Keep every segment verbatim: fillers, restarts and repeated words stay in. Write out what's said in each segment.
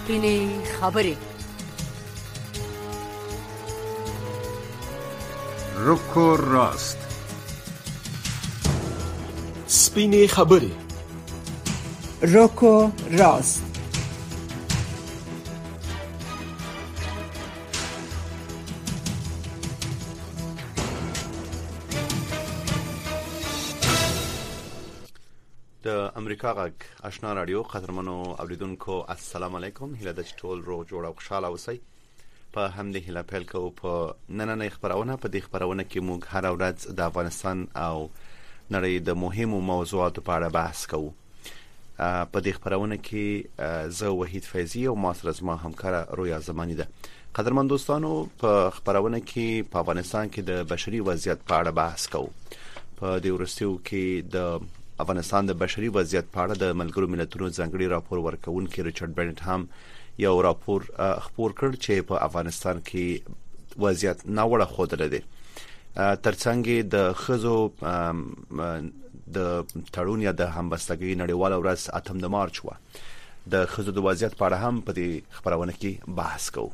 سپینې خبرې. رکو راست. سپینې خبرې. رکو راست. د امریکا غږ آشنا رادیو قدرمنو اوریدونکو السلام علیکم. هیله د ټول رو جوړ او خوشاله اوسئ. په همدې هیله پیل کوو په نننۍ خبرونه. په دې خبرونه کې موږ هر ورځ د افغانستان او نړۍ د مهمو موضوعاتو په اړه بحث کوو. په دې خبرونه کې زه وحید فیضی او ما سره زما همکار رویا زمانی ده. قدرمن دوستانو، په خبرونه کې په افغانستان کې د بشري وضعیت په اړه بحث کوو. په دې ورستیو کې د افغانستان د بشري وضعیت په اړه د ملګرو ملتونو ځانګړي راپور ورکونکي ریچارډ بنټ هم یو راپور خپور کړ چې په افغانستان کې وضعیت ناوړه خوده ده. ترڅنګ د خزو د تړون یا د همبستګۍ نړیواله ورځ اتم د مارچ و د خزو د وضعیت په اړه هم په دې خبرونه کې بحث کوو.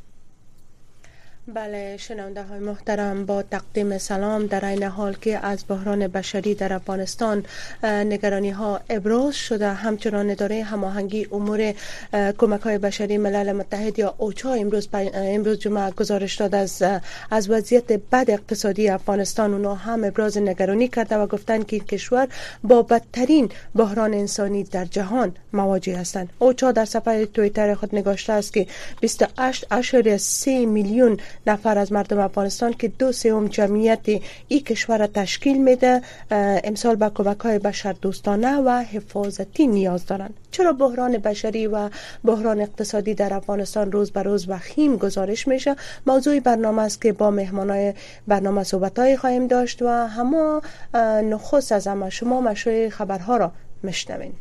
بله شنونده های محترم، با تقدیم سلام. در این حال که از بحران بشری در افغانستان نگرانی ها ابراز شده، همچنان اداره هماهنگی امور کمک های بشری ملل متحد یا اوچا امروز امروز جمعه گزارش داد از از وضعیت بد اقتصادی افغانستان. اونا هم ابراز نگرانی کرده و گفتند که این کشور با بدترین بحران انسانی در جهان مواجه هستند. اوچا در صفحه توییتر خود نگاشته است که بیست و هشت ممیز سه میلیون نفر از مردم افغانستان که دو سوم جمعیت این کشور را تشکیل میده امسال به کمک‌های بشر دوستانه و حفاظتی نیاز دارند. چرا بحران بشری و بحران اقتصادی در افغانستان روز به روز وخیم گزارش میشه؟ موضوع برنامه است که با مهمانای برنامه صحبت‌های خواهیم داشت و همه نخست از همه شما مشروع خبرها را میشنوین.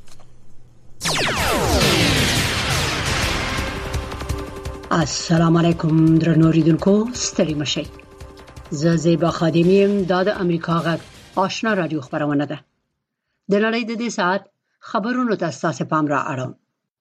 السلام علیکم درنو اوریدونکو، ستړي مشئ. زه زیبا خادمیم. دا د امریکا غږ آشنا رادیو خبرونه ده. د نړۍ د دې ساعت خبرونو ته ستاسو پام را اړوم.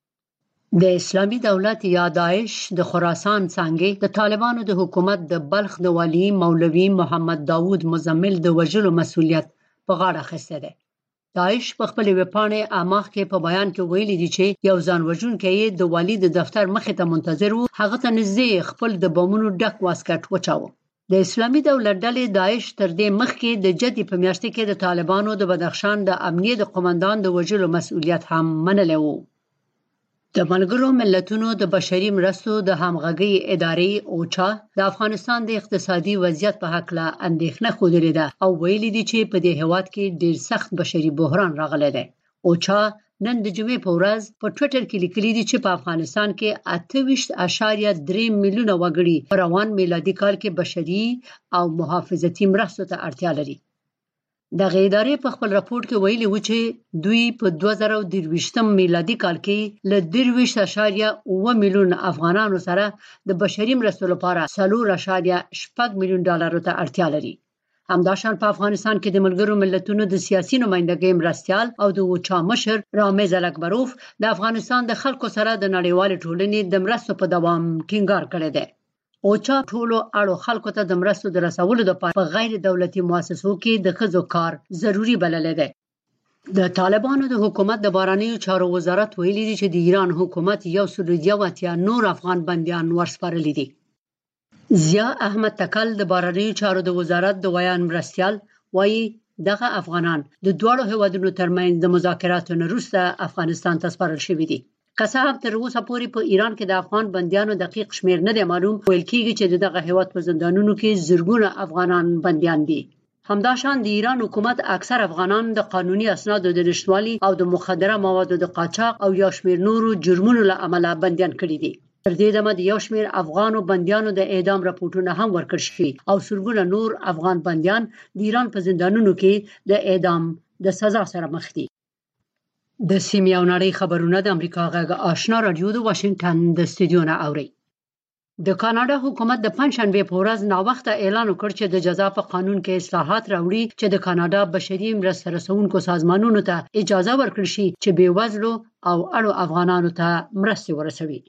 د اسلامي دولت یا داعش د خراسان څنګه د طالبانو د حکومت د بلخ د والی مولوی محمد داوود مزمل د وژلو مسؤلیت په غاړه اخیسته ده. داعش په خپل ویبپاڼې اماخ کې په بیان کې ویلي دي چې یو ځان وژونکی د والی د دفتر مخې ته منتظر و، هغه ته نږدې خپل د بمونو ډک واسکټ وچاوه. د اسلامي دولت ډلې داعش تر دې مخکې د جدي په میاشت کې د طالبانو د بدخشان د امنیه د قومندان د وژلو مسؤلیت هم منلی و. د ملګرو ملتونو د بشري مرستو د همغږي ادارې اوچا د افغانستان د اقتصادي وضعیت په حق له اندېښنه خوده ده او ویلي دي چې په دې هیواد کې ډېر سخت بشري بحران راغلی دی. اوچا نن د جمعې په ورځ په ټوئیټر کې لیکلي دي چې په افغانستان کې اته ویشت اعشاریه درې میلیونه وګړي په روان میلادي کال کې بشري او محافظتي مرستو ته اړتیا لري. دغه ادارې په خپل راپور کې ویلي و چې دوی په دوه زره درویشتم میلادي کال کې له درویشت اعشاریه اووه میلیون افغانانو سره د بشري مرستو لپاره څلور اعشاریه شپږ میلیون ډالرو ته اړتیا لري. همداشان په افغانستان کې د ملګرو ملتونو د سیاسي نمائندګۍ مرستیال او د اوچا مشر رامز الکبروف د افغانستان د خلکو سره د نړیوال ټولنې د مرستو په دوام ټینګار کړی دی. اوچا ټولو اړو خلکو ته د مرستو د رسولو لپاره په غیر دولتي مؤسسو کې د ښځو کار ضروری بللی دی. د طالبانو د حکومت د بهرنیو چارو وزارت ویلي دی چې د ایران حکومت یو سل یو اتیا نور افغان بندیان ورسپارلي دي. ضیا احمد تکل د بهرنیو چارو د وزارت د ویان مرستیال وایي دغه افغانان د دواړو هیوادونو ترمنځ د مذاکراتو نه وروسته افغانستان ته سپارل شوي دي. که څه هم تر اوسه پورې په ایران کې د افغان بندیانو دقیق شمیر نه دی معلوم، ویل کېږي چې دغه هیواد په زندانونو کې زرګونه افغانان بندیان دي. همداشان د ایران حکومت اکثر افغانان د قانوني اسنادو د نشتوالي او د مخدره موادو د قاچاق او یا شمیر نورو جرمونو له امله بندیان کړي دي. تر دې دمه د یو شمیر افغانو بندیانو د اعدام راپورټونه هم ورکړل شوي او سلګونه نور افغان بندیان د ایران په زندانونو کې د اعدام د سزا سره مخ دي. د سیمې او نړۍ خبرونه د امریکا غږ آشنا رادیو د واشنگټن د استودیو نه اوري. د کاناډا حکومت د پنځشنبه په ورځ ناوخته اعلان وکړ چې د جزا په قانون کې اصلاحات راوړي چې د کاناډا بشري مرسته رسونکو سازمانونو ته اجازه ورکړي شي چې بیوزلو او اړو افغانانو ته مرسته ورسوي.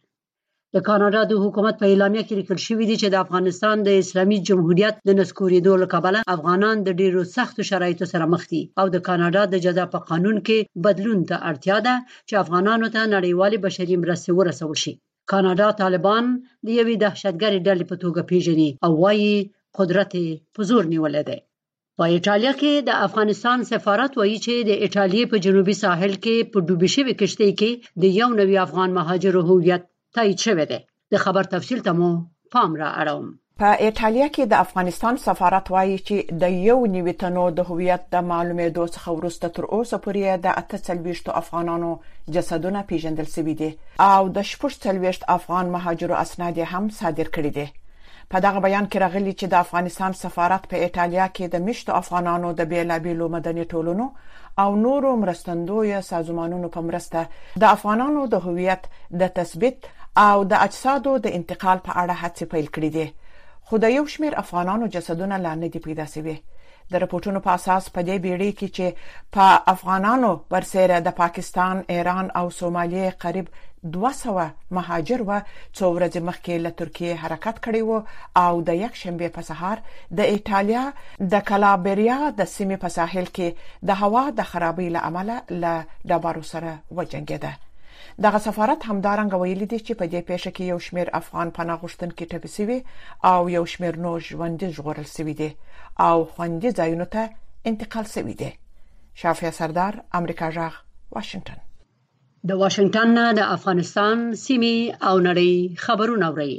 د کاناډا د حکومت په اعلامیه کې لیکل شوی دی چې د افغانستان د اسلامي جمهوریت د نسکورېدو له کبله افغانان د ډیرو سختو شرایطو سره مخ دي او د کاناډا د جزا په قانون کې بدلون ته اړتیا ده چې افغانانو ته نړیوالې بشري مرستې ورسول شي. کاناډا طالبان د یوې دهشتګرې ډلې په توګه پیژني او وايي قدرت په زور نیولې ده. په ایټالیا کې د افغانستان سفارت وایي چې د ایټالیا په جنوبي ساحل کې په ډوبې شوې کشتۍ کې د یو نوي افغان مهاجر هویت تایید شوی دی. د خبر تفصیل ته مو پام را اړوم. په ایټالیا کې د افغانستان سفارت وایي چې د یو نوي تنو د هویت د معلومېدو څخه وروسته تر اوسه پورې د اته څلوېښت افغانانو جسدونه پیژندل شوي دي او د شپږ څلوېښت افغان مهاجرو اسناد هم صادر کړي دي. په دغه بیان کې راغلي چې د افغانستان سفارت په ایټالیا کې د مشتو افغانانو د بیلابیلو مدني ټولنو او نورو مرستندوی سازمانونو په مرسته د افغانانو د هویت د تثبیت او د اجسادو د انتقال په اړه هڅې پیل کړې دي. خو د یو شمېر افغانانو جسدونه لا نه دي پیدا شوي. د راپورټونو په اساس په دې بیړۍ کې چې په افغانانو ورسره د پاکستان، ایران او سومالیې قریب دوه سوه مهاجر و څو ورځې مخکې له ترکیې حرکت کړی و او د یک شنبه په سهار د ایټالیا د کلابریا د سیمې په ساحل کې د هوا د خرابۍ له امله له ډبرو سره وجنګېده. دغه سفارت همدارنګه ویلي دی چې په دې پیښه کې یو شمېر افغان پناه غوښتونکي ټپي شوي او یو شمېر نور ژوندي ژغورل شوي دي او خوندي ځایونو ته انتقال شوي دي. شافیه سردار، امریکا جغ، واشنگټن. د واشنگټن نه د افغانستان سیمې او نړۍ خبرونه اوري.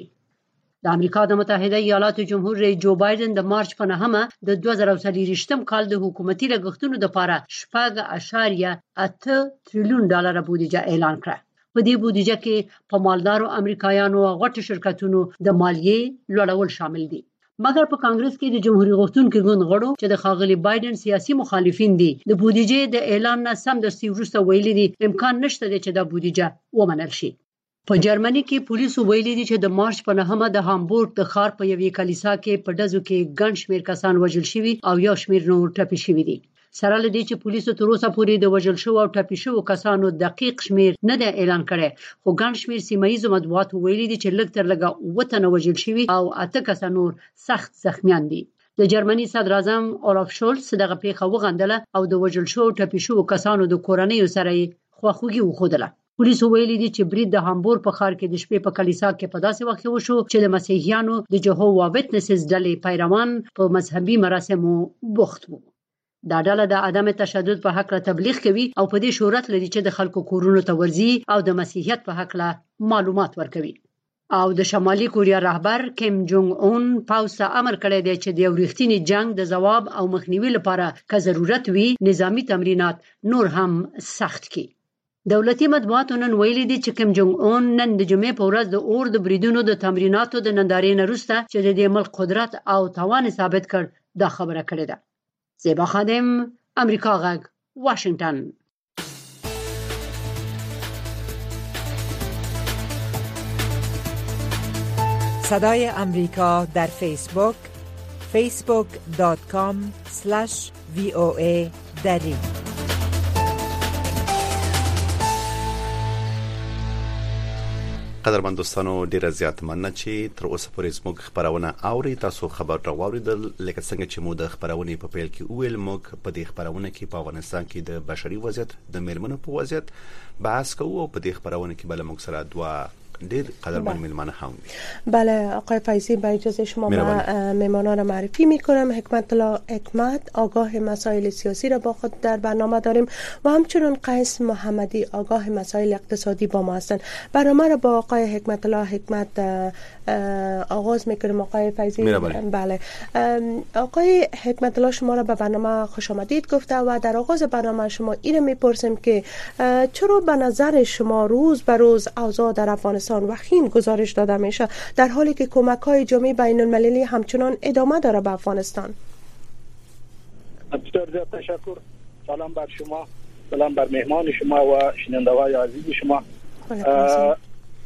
د امریکا د متحده ایالاتو جمهور رئیس جو بایدن د مارچ په نهمه د دوه زره څلوېښتم کال د حکومتي لګښتونو لپاره شپږ اعشاریه اته تریلیون ډالر بودیجه اعلان کړه. په دې بودیجه کې په مالدارو امریکایانو او غټو شرکتونو د مالیې لوړول شامل دي. مګر په کانګرس کې د جمهوریت غوښتونکو ګوند غړو چې د خاغلی بایدن سیاسي مخالفین دي د بودیجې د اعلان نه سمدستي وروسته ویلي دي امکان نشته چې د بودیجه ومنل شي. په جرمني کې پولیسو ویلي دي چې د مارچ په نهمه د هامبورګ د ښار په یوې کلیسا کې په ډزو کې ګڼ شمېر کسان وژل شوي او یو شمېر نور ټپي شوي دي. سره له دې چې پولیسو تر اوسه پورې د وژل شوو او ټپي شوو کسانو دقیق شمېر نه دی اعلان کړی، خو ګڼ شمېر سیمه ییزو مطبوعاتو ویلي دي چې لږ تر لږه اووه تنه وژل شوي او اته کسه نور سخت زخمیان دي. د جرمني صدر اعظم اولاف شولز دغه پیښه وغندله او د وژل شوو ټپي شوو کسانو د کورنیو سره خواخوږي وښودله. پولیسو ویلي دي چې برید د هامبورګ په ښار کې د شپې په کلیسا کې په داسې وخت کې وشو چې د مسیحیانو د جهووا ویټنسز ډلې پیروان په مذهبي مراسمو بوخت وو. دا ډله د عدم تشدد په حق له تبلیغ کوي او په دې شهرت لري چې د خلکو کورونو ته ورځي او د مسیحیت په حق له معلومات ورکوي. او د شمالي کوریا رهبر کیم جونګ اون پاوس امر کړی دی چې د یو رښتینی جنگ د ځواب او مخنیوي لپاره که ضرورت وي نظامی تمرینات نور هم سخت کړي. دولتي مطبوعاتو نن ویلي دي چې کیم جونګ اون نن د جمعې په ورځ د اور د بریدونو د تمریناتو د نندارې نه وروسته چې د دې ملک قدرت او توان ثابت کړ دا خبره کړې ده. زیبا خادم، امریکا غږ، واشنگټن. صدای امریکا در فیسبوک فیسبوک دات کام اسلش وی او ای دری. قدرمن دوستانو ډیره زیات مننه چې تر اوسه پورې زموږ خبرونه اوري. تاسو خبر راوړل لکه څنګه چې مو د خبرونه په پیل کې ویل موږ په دې خبرونه کې په افغانستان کې د بشري وضعیت د میرمنو په وضعیت بحث کوو او په دې خبرونه کې بل موږ سره دوا دیر قدرمن میلمانه هم. بله آقای فیضی، با اجازه شما ما میمانان را معرفی میکنم. حکمت الله حکمت آگاه مسائل سیاسی را با خود در برنامه داریم و همچنین قیس محمدی آگاه مسائل اقتصادی با ما هستند. برنامه را با آقای حکمت الله حکمت آغاز میکنیم. آقای فیضی، بله آقای حکمت الله شما را به برنامه خوش آمدید گفته و در آغاز برنامه شما این میپرسیم که چرا به نظر شما روز به روز اوضاع در افغانستان وخیم گزارش داده میشه در حالی که کمک‌های جامعه بین المللی همچنان ادامه داره به افغانستان؟ بسیار زیاد تشکر. سلام بر شما، سلام بر مهمان شما و شنونده‌های عزیز شما.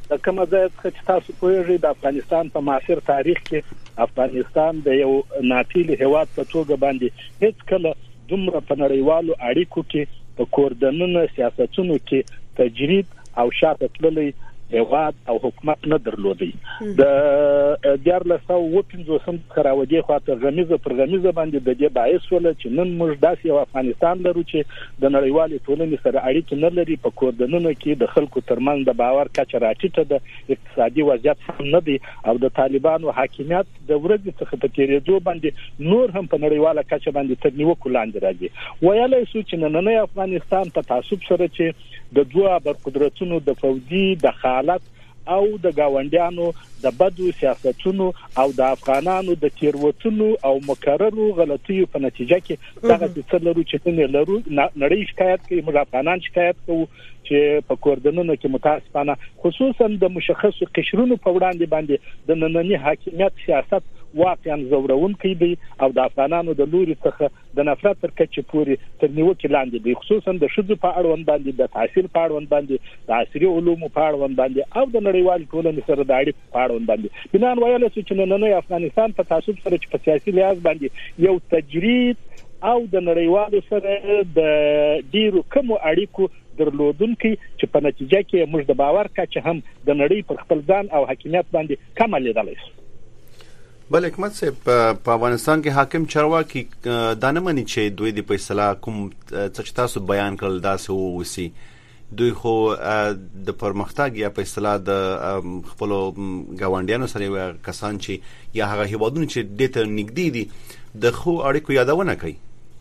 د کومه ځای څخه تاسو پوهیږئ د افغانستان په معاصر تاریخ کې افغانستان د یو ناپیل هیواد په توګه باندې هیڅ کله دومره په نړیوالو اړیکو کې په کوردنونو سیاستونو کې تجرید او شاته تللی هیواد او حکومت نه درلودي د دیارلس او وپنځوسم خراودي خاطر غمیزه پر غمیزه باندې د دې باعث ول چې نن موږ داسې یو افغانستان لرو چې د نړیوالې ټولنې سره اړیکې نه لري په کوردنونو کې د خلکو ترمنځ د باور کچه راټیټه ده اقتصادي وضعیت هم نه دی او د طالبانو حاکمیت د ورځې څخه په تیریدو باندې نور هم په نړیواله کچه باندې تر نیوکو لاندې راځي ویلای شو چې نننی افغانستان په تعصب سره چې د دوه برقدرتونو د فوجي د حالت او د گاونډیانو د بدو سیاستونو او د افغانانو د تیروتنو او مکررو غلطیو په نتیجه کې دغه څه لرو چې نه لرو نړۍ شکایت کوي موږ افغانان شکایت کوو چې په کوردنونو کې متاسفانه خصوصا د مشخصو قشرونو په وړاندې باندې د نننی حاکمیت سیاست واقعا زورونکي دي او د افغانانو د لوري څخه د نفرت تر کچې پورې تر نیوکې لاندې دي خصوصا د شذو په اړوند باندې د تحصیل په اړوند باندې د عصري علومو په اړوند باندې او د نړیوال ټولنې سره د اړیکو په اړوند باندې بنان ویل چې نننی افغانستان په تعصب سره چې په سیاسي لحاظ باندې یو تجرید او د نړیوالو سره د ډیرو کوم اړیکو درلودونکي چې په نتیجه کې موږ د باور کچه هم د نړۍ پر خپل ځان او حاکمیت باندې کم لیدلای شو بل حکمت صاحب په افغانستان کې حاکم چارواکي دانمني چې دوی د فیصله کوم څه تاسو بیان کړل داسې ووسی دوی خو د پرمختګ یا فیصله د خپل گاونډیانو سره کسان چې یا هغه هیوادونه چې دته نږدې دي د خو اړیکو یادونه کوي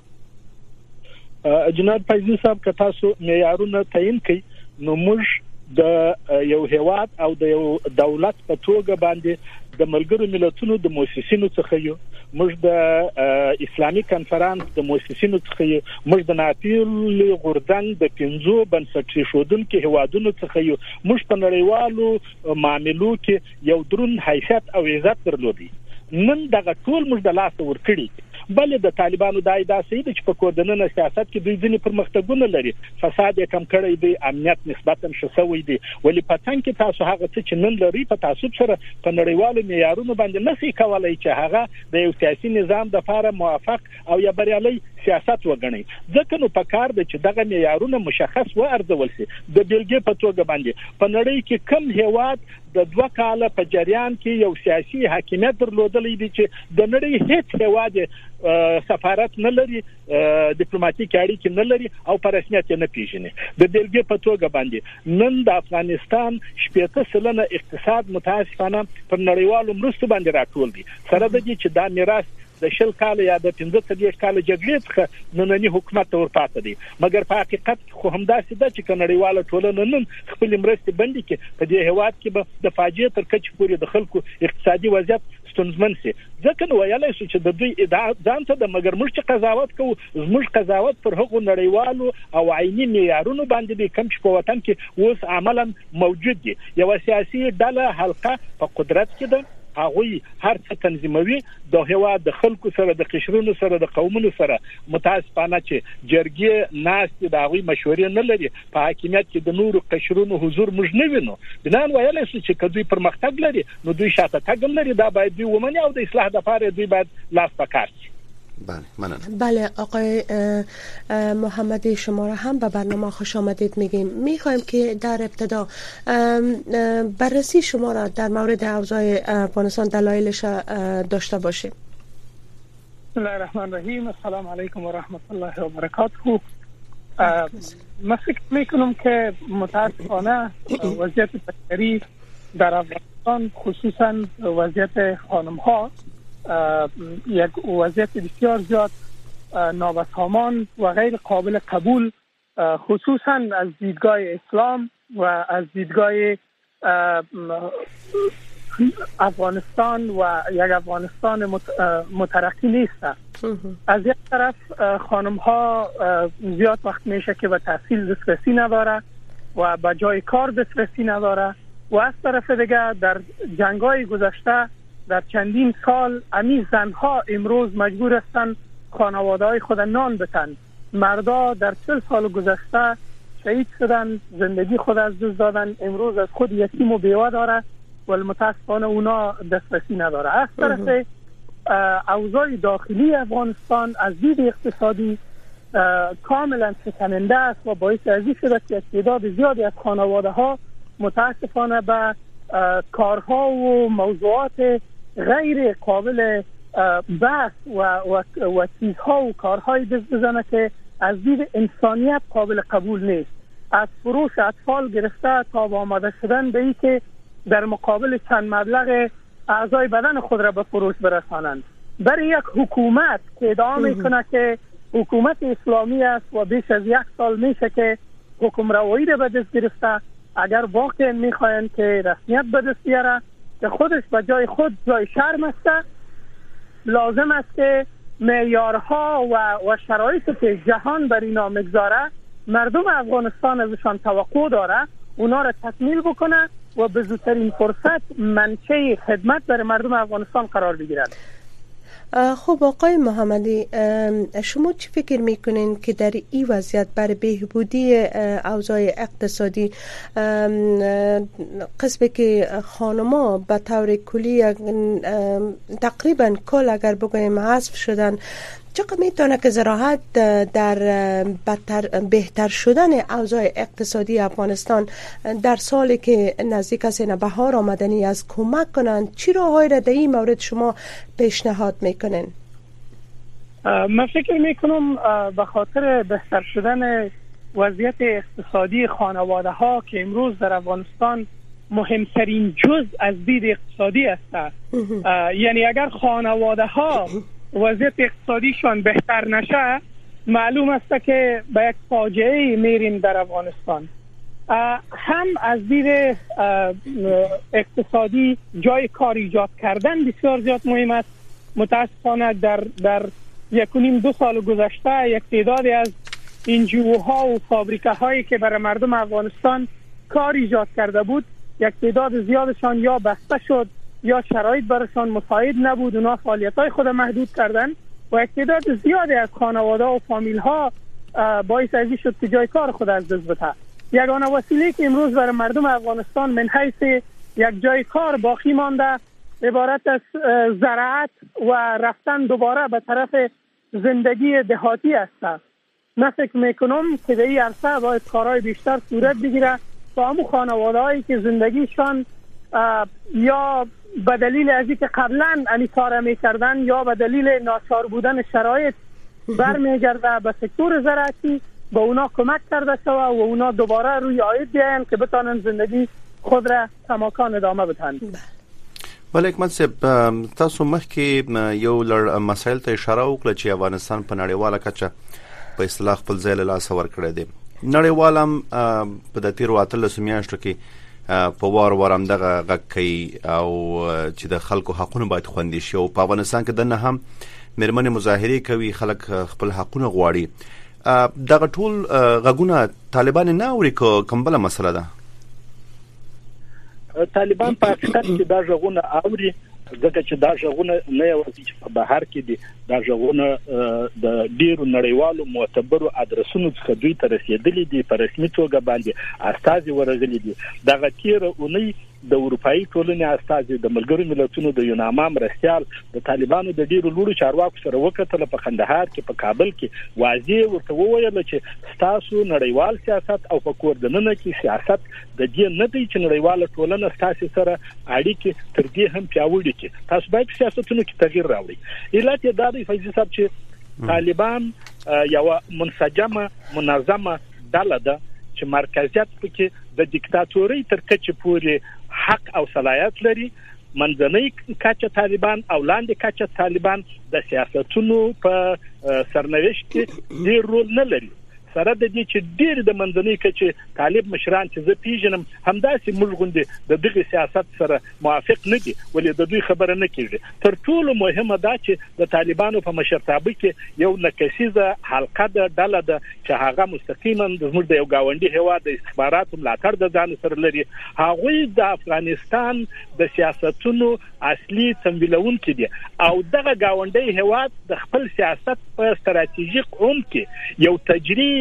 جناب فیضی صاحب که تاسو معیارونه تعیین کړئ نو موږ د یو هیواد او د یو دولت په توګه باندې د ملګرو ملتونو د مؤسسینو څخه یو موږ د اسلامي کانفرنس د مؤسسینو څخه یو موږ د ناپیل غوردنګ د پنځو بنسټي شودونکو هیوادونو څخه یو موږ په نړیوالو معاملو کې یو درون حیثیت او عزت درلودي نن دغه ټول موږ د لاس ورکړي بل د طالبانو د ایدا سید چې په کوردنونو سیاست کې دوی ځینې پرمختګونه لري فساد یې کم کړی دی امنیت نسبتا شسوي دی ولی پاتن کې تاسو هغه څه چې نن لري په تعصب سره په نړیوالو معیارونو باندې نسي کولای چې هغه د یو سیاسي نظام د لپاره موافق او یا بریالي سیاست وګڼي ځکه نو په کار د چې دغه معیارونه مشخص و ارزول شي د بیلګې په توګه باندې په نړۍ کې کم هیواد د دوه کاله په جریان کې یو سیاسي حاکمیت درلودلی دی چې د نړۍ هیڅ هیواد سفارت نه لري ډیپلوماټیک اړیکې نه لري او په رسمیت نه پیژني د بیلګې په توګه باندې نن د افغانستان شپږ سلنه اقتصاد متاسفانه پر نړیوالو مرستو باندې راټول دي سره د دې چې دا میراث د شل کال یا د پنځه څلوېښت کال جګړې څخه نننی حکومت ته ورپاتې دي مګر په حقیقت خو همداسې ده چې نړیواله ټولنه نن خپل مرستې بندي کړي په دې هیواد کې به د فاجعې تر کچې پورې د خلکو اقتصادي وضعیت ستونزمن شي ځکه نو ویلای شو چې د دوی ځان ته د مګر موږ چې قضاوت کوو زموږ قضاوت پر هغو نړیوالو او عیني معیارونو باندې دی کوم چې په وطن کې اوس عملاً موجود دي یو سیاسي ډله حلقه په قدرت کې ده هغوی هر څه تنظیموي د هیواد د خلکو سره د قشرونو سره د قومونو سره متاسفانه چې جرګې ناست د هغوی مشورې نه لري په حاکمیت کې د نورو قشرونو حضور موږ نه وینو بنان ویلای شو چې کدوې پرمختګ لري نو دوی شاته تګ لري دا باید دوی ومني او د اصلاح لپاره دوی باید لاس پکار شي بله مننه. بله آقای محمدی شما را هم به برنامه خوش آمدید میگیم. میخوایم که در ابتدا بررسی شما را در مورد اوضاع افغانستان دلایلش داشته باشیم. بسم الله الرحمن الرحیم. السلام علیکم و رحمت الله و برکاته. من فکر میکنم که متاسفانه وضعیت بشری در افغانستان خصوصا وضعیت خانم ها یک وضعیت بسیار زیاد نابسامان و غیر قابل قبول خصوصا از دیدگاه اسلام و از دیدگاه افغانستان و یک افغانستان مترقی نیست. از یک طرف خانم ها زیاد وقت میشه که به تحصیل دسترسی نداره و به جای کار دسترسی نداره و از طرف دیگه در جنگ‌های گذشته در چندین سال امی زنها امروز مجبور هستند خانواده‌های خود نان بتن. مردا در چهل سال گذشته شهید شدن، زندگی خود از دست دادن، امروز از خود یتیم و بیوه داره و متاسفانه اونا دسترسی نداره. از طرف اوضاع داخلی افغانستان از دید اقتصادی کاملا شکننده است و باعث ازی شده که تعداد زیادی از خانواده ها متاسفانه به کارها و موضوعات غیر قابل بحث و, و, و چیزها و کارهای دست بزنه که از دید انسانیت قابل قبول نیست. از فروش اطفال گرفته تا با آماده شدن به این که در مقابل چند مبلغ اعضای بدن خود را به فروش برسانند. برای یک حکومت که ادعا میکنه که حکومت اسلامی است و بیش از یک سال میشه که حکم روایی را به دست گرفته، اگر واقعا میخواین که رسمیت به دست بیاره که خودش به جای خود جای شرم است، لازم است که معیارها و, و شرایطی که جهان بر اینا میگذاره مردم افغانستان ازشان توقع داره اونا را تکمیل بکنه و به زودترین فرصت منشأ خدمت برای مردم افغانستان قرار بگیرد. خب آقای محمدی، شما چی فکر میکنین که در این وضعیت برای بهبودی اوضاع اقتصادی قسمی که خانما به طور کلی تقریبا کل اگر بگویم حذف شدن، چقدر میتونه که زراعت در بدتر بهتر شدن اوضاع اقتصادی افغانستان در سالی که نزدیک است بهار آمدنی از کمک کنند؟ چی راههایی را در این مورد شما پیشنهاد میکنین؟ من فکر میکنم به خاطر بهتر شدن وضعیت اقتصادی خانواده ها که امروز در افغانستان مهمترین جز از دید اقتصادی است، یعنی اگر خانواده ها وضعیت اقتصادیشان بهتر نشه معلوم است که به یک فاجعه میریم در افغانستان. هم از دید اقتصادی جای کار ایجاد کردن بسیار زیاد مهم است. متاسفانه در در یک و نیم دو سال گذشته یک تعدادی از انجیوها و فابریکه هایی که برای مردم افغانستان کار ایجاد کرده بود، یک تعداد زیادشان یا بسته شد یا شرایط برایشان مساعد نبود، اونا فعالیت‌های خود محدود کردن و یک تعداد زیادی از خانواده و فامیل‌ها باعث ازی شد که جای کار خود از دست بده. یگانه وسیله که امروز برای مردم افغانستان من حیث یک جای کار باقی مانده عبارت از زراعت و رفتن دوباره به طرف زندگی دهاتی است. من فکر میکنم که در این عرصه باید کارهای بیشتر صورت بگیره تا همون خانواده‌هایی که زندگیشان یا به دلیل از اینکه قبلا این کار میکردن یا به دلیل ناچار بودن شرایط برمیگرده به سکتور زراعتی، با اونا کمک کرده شود و اونا دوباره روی عاید بیاین که بتانن زندگی خود را کماکان ادامه بدن. ولی حکمت صاحب، تاسو مخکې یو لړ مسایل ته اشاره وکړه چې افغانستان په نړیواله کچه په اصطلاح خپل ځای له لاسه ورکړی دی. نړیوال هم په د تیرو اتلسو میاشتو کې په وار وار همدغه غږ کوي او چې د خلکو حقونه باید خوندي شي او په افغانستان کې دنه هم مېرمنې مظاهرې کوي، خلک خپل حقونه غواړي. دغه ټول غږونه طالبان نه اوري که کوم بله مسله ده؟ طالبان په حقیقت کې دا غږونه اوري، ځکه چې دا غږونه نه یوازې چې په بهر کې دي، دا غږونه د ډیرو نړیوالو معتبرو ادرسونو څخه دوی ته رسیدلي دي، په رسمي توګه باندې استازي ورغلي دي. دغه تیر اونۍ د اروپאי ټولنې استازي د ملګرو ملتونو د یوناما مرستيال د طالبانو د ډیرو لورو چارواکو سره وکتل په قندهار کې، په کابل کې، واضح ورته وویل چې تاسو نړیوال سیاست او په کوردننه کې سیاست د دې نه دی چې نړیواله ټولنه تاسو سره اړیکې تر دې هم پیاوړې کړي، تاسو باید سیاستونو کې تغییر راوړئ. علت یې دا دی فیض صاحب چې طالبان یو منسجمه منظمه ډله ده چې مرکزیت پکې د دیکتاتوري تر کچې پورې حق او صلاحیت لري. منځنۍ کچه طالبان او لاندې کچه طالبان د سیاستونو په سرنوشت کې ډېر رول نه لري. سره د دې چې ډېر د منځنۍ کچه طالب مشران چې زه پیژنم همداسې موږ غوندې د دغه سیاست سره موافق نه دي، ولې د دوی خبره نه کیږي. تر ټولو مهمه دا چې د طالبانو په مشرتابه کې یو نکسیزه حلقه ده، ډله ده چې هغه مستقیما زموږ د یو گاونډي هیواد د استخباراتو ملاتړ د ځان سره لري. هغوی د افغانستان د سیاستونو اصلي تمویلونکي دي او دغه گاونډي هیواد د خپل سیاست په ستراتیژیک عمق کې یو تجربه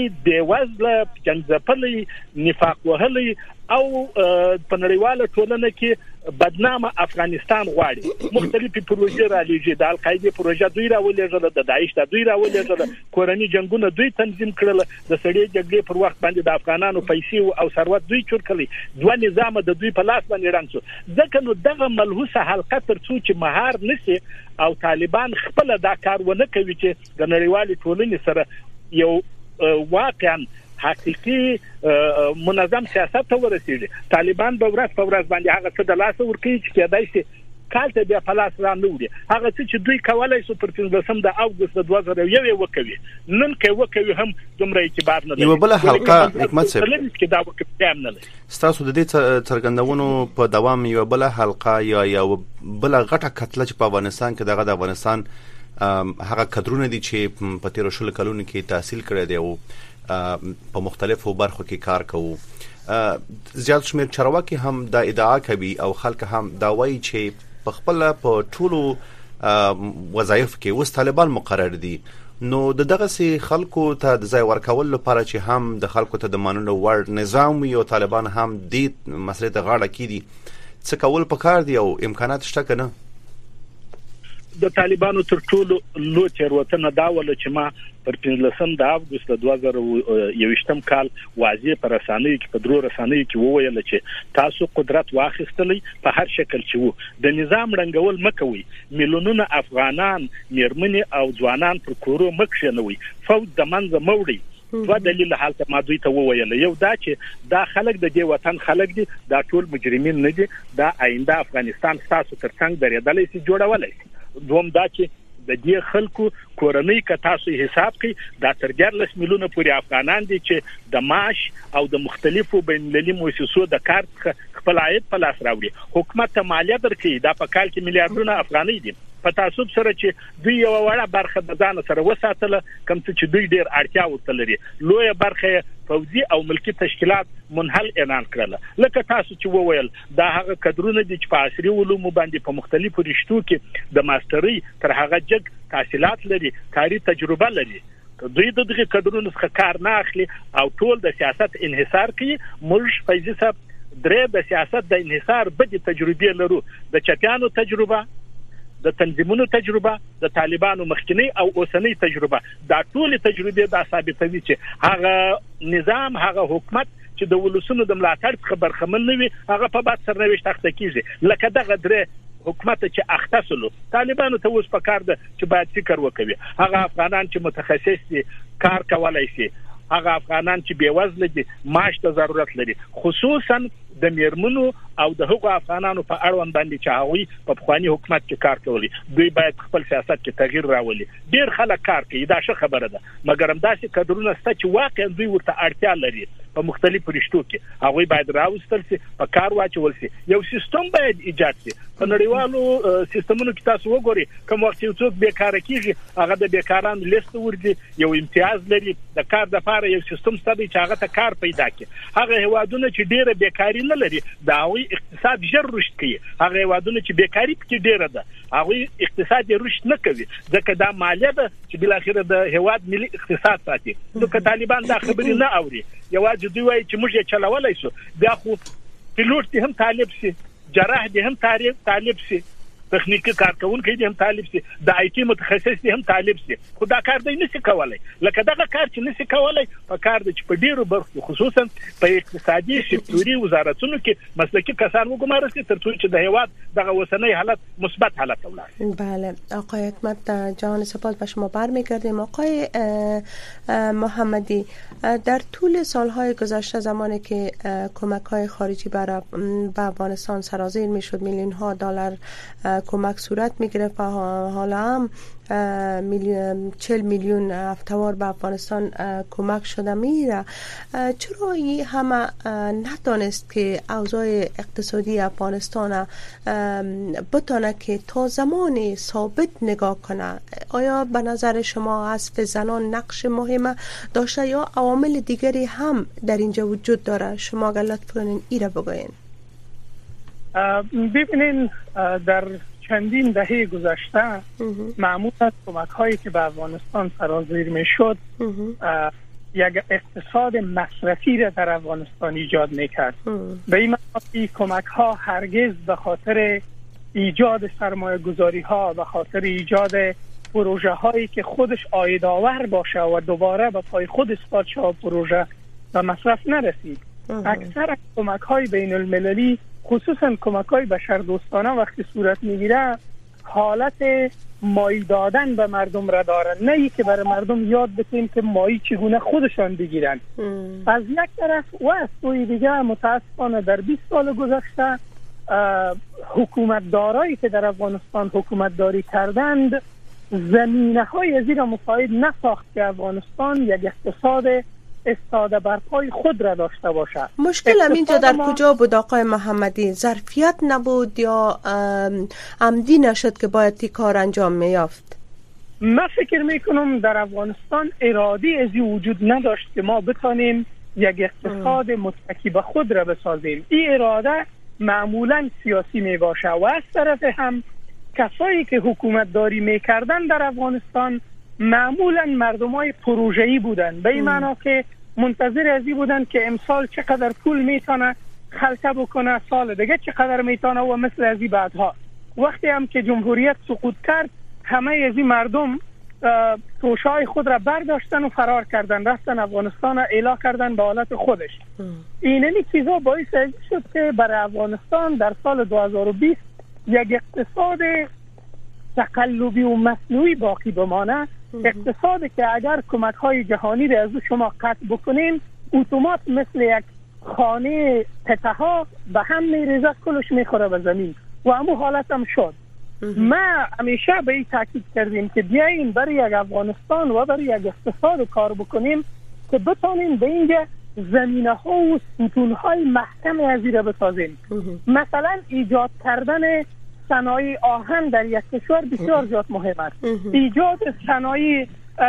بېوزله جنګځپلي نفاق وهلي او په نړیواله ټولنه کې بدنامه افغانستان غواړي. مختلفې پروژې را لېږي، د القاعده پروژه دوی راولېږله، د داعش د دوی راولېږله، کورني جنگونه دوی تنظیم کړل، د سړې جګړې پر وخت باندې د افغانانو پیسې او ثروت دوی چور کړی، دوه نظام د دوی په لاس باندې رنګ شو. ځکه نو دغه ملحوسه حلقه تر څو چې مهار نشي او طالبان خپل دا کار ونه کوي چې د نړیوالې ټولنې سره یو واقعا حقيقي منظم سیاست ته ورسیږي، طالبان به ورځ په ورځ باندې هغه څه د لاس ورکړي چې کېدای شي کالته بیا په لاس را نه وړي. هغه څه چې دوی کولای شي پر پنځلسم د اګوست د دوه زره یو وکوي، نن کې وکوي هم دومره اعتبار نه لري. یو بل حلقه حکمت صاحب کې دا وکړم نه لري. ستاسو د دې څرګندونو په دوام یو بل حلقه یا یو بل غټه کتله چې په افغانستان کې دغه د افغانستان هغه کډرونه دي چې په تیر شل کلونو کې تحصیل کړی دی او په مختلفو برخو کې کار کوي. زیات شمیر چارواکي هم دا ادعا کوي او خلک هم دا وایي چې په خپل په ټولو وظایف کې اوس طالبان مقرر دي. نو د دغه سي خلکو ته د ځای ورکول لپاره چې هم د خلکو ته د منلو وړ نظام وي او طالبان هم دې مسلې ته غاړه کړي، څه کول پکار دي او امکانات شته کنه؟ د طالبانو تر ټولو لوی تیروتنه دا ول چې ما پر پنځلسم د اګوست د دوه زره یوویشتم کال واضح پر رسنۍ کې په درو رسنۍ کې وویل چې تاسو قدرت واخیستلې په هر شکل چې وو، د نظام رنګول مکوي، میلیونونه افغانان میرمنې او ځوانان پر کورو مکشنوي، فوج د منځه موړي. دوه دلیل حالت ما دوی ته وویل، یو دا چې دا خلک د دې وطن خلک دي، دا ټول مجرمین نه دي، دا آینده افغانستان تاسو ترڅنګ درېدلای شي جوړولای شي. دوم دا چې د دې خلکو کورنۍ که تاسو حساب کړئ دا تر دیارلس میلیونه پورې افغانان دي چې د معاش او د مختلفو بین المللي مؤسسو د کار خپل عاید په لاس راوړي، حکومت ته مالیه درکړي، دا په کال کې میلیارډونه افغانۍ دي. په تاسو سره چې دوی یو وړه برخه د ځان سره وساتله، کوم چې دوی ډیر اړتیا ورته لري، لویه برخه فوزي او ملکی تشکیلات منحل اعلان کړل. لکه تاسو چې وویل دا هغه کډرونه دي چې په عصري علومو باندې په مختلفو رشتو کې د ماسترۍ تر هغه جګ تحصیلات لري، کاري تجربه لري. دوی د دغه کډرونو څخه کار نه اخلي او ټول د سیاست انحصار کوي. موږ فیضي صاحب درې د سیاست د انحصار بدې تجربې لرو، د چپیانو تجربه، د تنظیمونو تجربه، د طالبانو مخکنی او اوسنی تجربه. دا ټول تجربې دا ثابتوي چې هغه نظام، هغه حکومت چې د ولسونو د ملاتړ څخه برخمن نه وي، هغه په باد سرنوشت اخته کیږي. لکه دغه درې حکومت چې اختصلو طالبانو ته اوس پکار ده چې باید فکر وکړي. هغه افغانان چې متخصص دي کار کولای شي، هغه افغانان چې بیوزله دي معاش ته ضرورت لري، خصوصا د میرمنو او د هغو افغانانو په اړوند باندې چې هغوی په پخوانی حکومت کې کار کوي. دوی باید خپل سیاست کې تغییر راولي. ډیر خلک کار کوي، دا ښه خبره ده، مګر هم داسې کډرونه شته چې واقعا دوی ورته اړتیا لري په مختلفو رشتو کې، هغوی باید راوستل شي، په کار واچول شي. یو سیستم باید ایجاد شي. په نړیوالو سیستمونو کې تاسو وګورئ، کوم وخت یو څوک بیکاره کیږي هغه د بیکارانو لیست ورځي، یو امتیاز لري، د کار د لپاره یو سیستم ستاسو چې هغه ته کار پیدا کړي. هغه هوادونه چې ډیره بیکاری نه لري دا وی اقتصاد ژر رشد کوي. هغه هوادونه چې بیکاری پکې ډیره ده هغه اقتصاد رشد نه کوي، ځکه دا مالیه ده چې بل اخر د هواد ملي اقتصاد ساتي. نو که طالبان دا خبرې نه اوري، یوازې دوی وایي چې موږ یې چلولای شو، بیا خو پیلوټ دې هم طالب شي، جراح دې هم طالب شي، تخنیکی کارکونکي دې هم طالب شي، د آی ټي متخصص دې هم طالب شي. خو دا کار دی نشي کولای. لکه دغه کار چې نشي کولای، په کار د چې په ډیرو برخو خصوصا په اقتصادي سکتوري وزارتونو کې مسلکي کسان وګمارل شي تر څو چې د هیواد دغه وسنۍ حالت مثبت حالت ولاړ. بله آقای حکمت جان سپاس به شما برمیگردیم. آقای محمدی، در طول سالهای گذشته زمانی که کمک‌های خارجی برای به افغانستان سرازیر میشد، میلیون ها دلار کمک صورت میگرفت و حالا هم چهل میلیون افتوار به افغانستان کمک شده میره. چرا این همه ندانست که اوضاع اقتصادی افغانستان بتونه که تا زمان ثابت نگاه کنه؟ آیا به نظر شما حذف زنان نقش مهم داشته یا عوامل دیگری هم در اینجا وجود داره؟ شما اگر لطف کنین ایره بگوین. ببینین در چندین دهه گذشته معمولا کمک هایی که به افغانستان سرازیر می شد یک اقتصاد مصرفی را در افغانستان ایجاد میکرد. به این معنی کمک ها هرگز به خاطر ایجاد سرمایه گذاری ها، به خاطر ایجاد پروژه هایی که خودش عایدآور باشه و دوباره به پای خود اثبات شه پروژه و مصرف نرسید. اکثر کمک های بین المللی، خصوصا کمک های بشردوستانه، وقتی صورت میگیره حالت مایی دادن به مردم را دارن، نه ای که برای مردم یاد بدیم که مایی چگونه خودشان بگیرن. از یک طرف و از سوی دیگه متاسفانه در بیست سال گذشته حکومت دارایی که در افغانستان حکومت داری کردند زمینه های از این را مساعد نساخت که افغانستان یک اقتصاد استاده بر پای خود را داشته باشه. مشکل اینجا در ما... کجا بود آقای محمدی؟ ظرفیت نبود یا عمدی نشد که باید تی کار انجام میافت؟ من فکر میکنم در افغانستان ارادی ازی وجود نداشت که ما بتانیم یک اقتصاد متکی به خود را بسازیم. این اراده معمولا سیاسی می باشه و از طرف هم کسایی که حکومت داری میکردن در افغانستان معمولا مردمای پروژه‌ای بودن، به این معنا که منتظر ازی بودن که امسال چقدر پول میتونه خلطه بکنه، سال دیگه چقدر میتونه و مثل ازی بعدها. وقتی هم که جمهوریت سقوط کرد همه ازی مردم توشای خود را برداشتن و فرار کردن، رفتن افغانستان را اعلا کردن به حالت خودش. اینمی چیزا باعث شد که برای افغانستان در سال دو هزار و بیست یک اقتصاد تقلبی و مصنوعی باقی بمانه. اقتصادی که اگر کمک های جهانی را از شما قطع بکنیم اتومات مثل یک خانه قطعه به هم میریزه، کلش میخوره به زمین و همون حالت هم شد. ما همیشه به این تاکید کردیم که بیاییم برای یک افغانستان و برای یک اقتصاد کار بکنیم که بتانیم به اینجا زمینه ها و ستون های محکم از این را بسازیم. مثلا ایجاد کردن صنایع آهن در یک کشور بسیار زیاد مهم است. ایجاد صنایع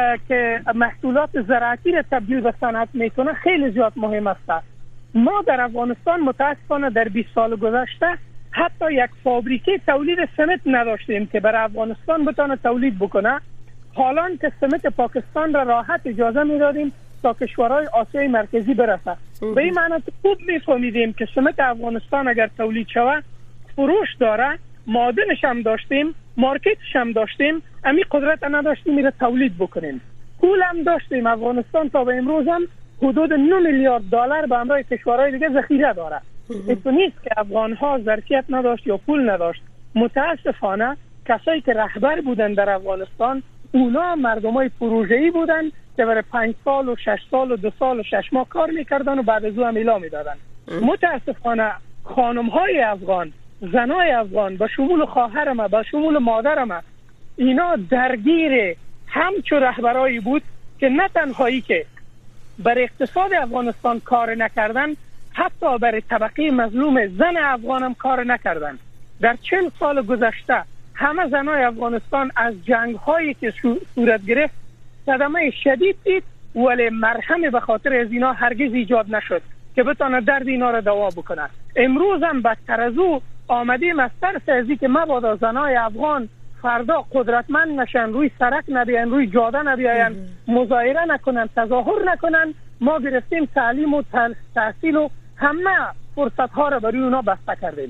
که محصولات زراعتی را تبدیل به صنعت میکنه خیلی زیاد مهم است. ما در افغانستان متاسفانه در بیست سال گذشته حتی یک فابریکه تولید سمنت نداشتیم که برای افغانستان بتونه تولید بکنه. حالا که سمنت پاکستان را راحت اجازه میدادیم تا کشورهای آسیای مرکزی برسه. به این معنی خوب میفهمیدیم که سمنت افغانستان اگر تولید شود فروش داره، معادنش هم داشتیم، مارکتش هم داشتیم، امی قدرت نداشتیم میره تولید بکنیم. پول هم داشتیم. افغانستان تا به امروز هم حدود نه میلیارد دلار به همراه کشورهای دیگه ذخیره داره. این نیست که افغان‌ها ظرفیت نداشت یا پول نداشت. متاسفانه کسایی که رهبر بودن در افغانستان اونا مردمای پروژه‌ای بودن که برای پنج سال و شش سال و دو سال و شش ماه کار میکردن و بعد از او هم اعلام میدادن. متاسفانه خانم‌های افغان، زنای افغان به شمول خواهرم به شمول مادرم اینا درگیر همچو رهبرایی بود که نه تنهایی که برای اقتصاد افغانستان کار نکردن، حتی برای طبقه مظلوم زن افغانم کار نکردن. در چند سال گذشته همه زنای افغانستان از جنگ هایی که صورت گرفت صدمه شدید دید، ولی مرهم به خاطر از اینا هرگز ایجاد نشد که بتونه درد اینا را دوا بکنه. امروز هم بدتر از او آمدیم از ترس از اینکه مبادا زنای افغان فردا قدرتمند نشن، روی سرک نبیاین، روی جاده نبیاین، مظاهره نکنن، تظاهر نکنن، ما گرفتیم تعلیم و تحصیل و همه فرصت ها را برای اونا بسته کردیم.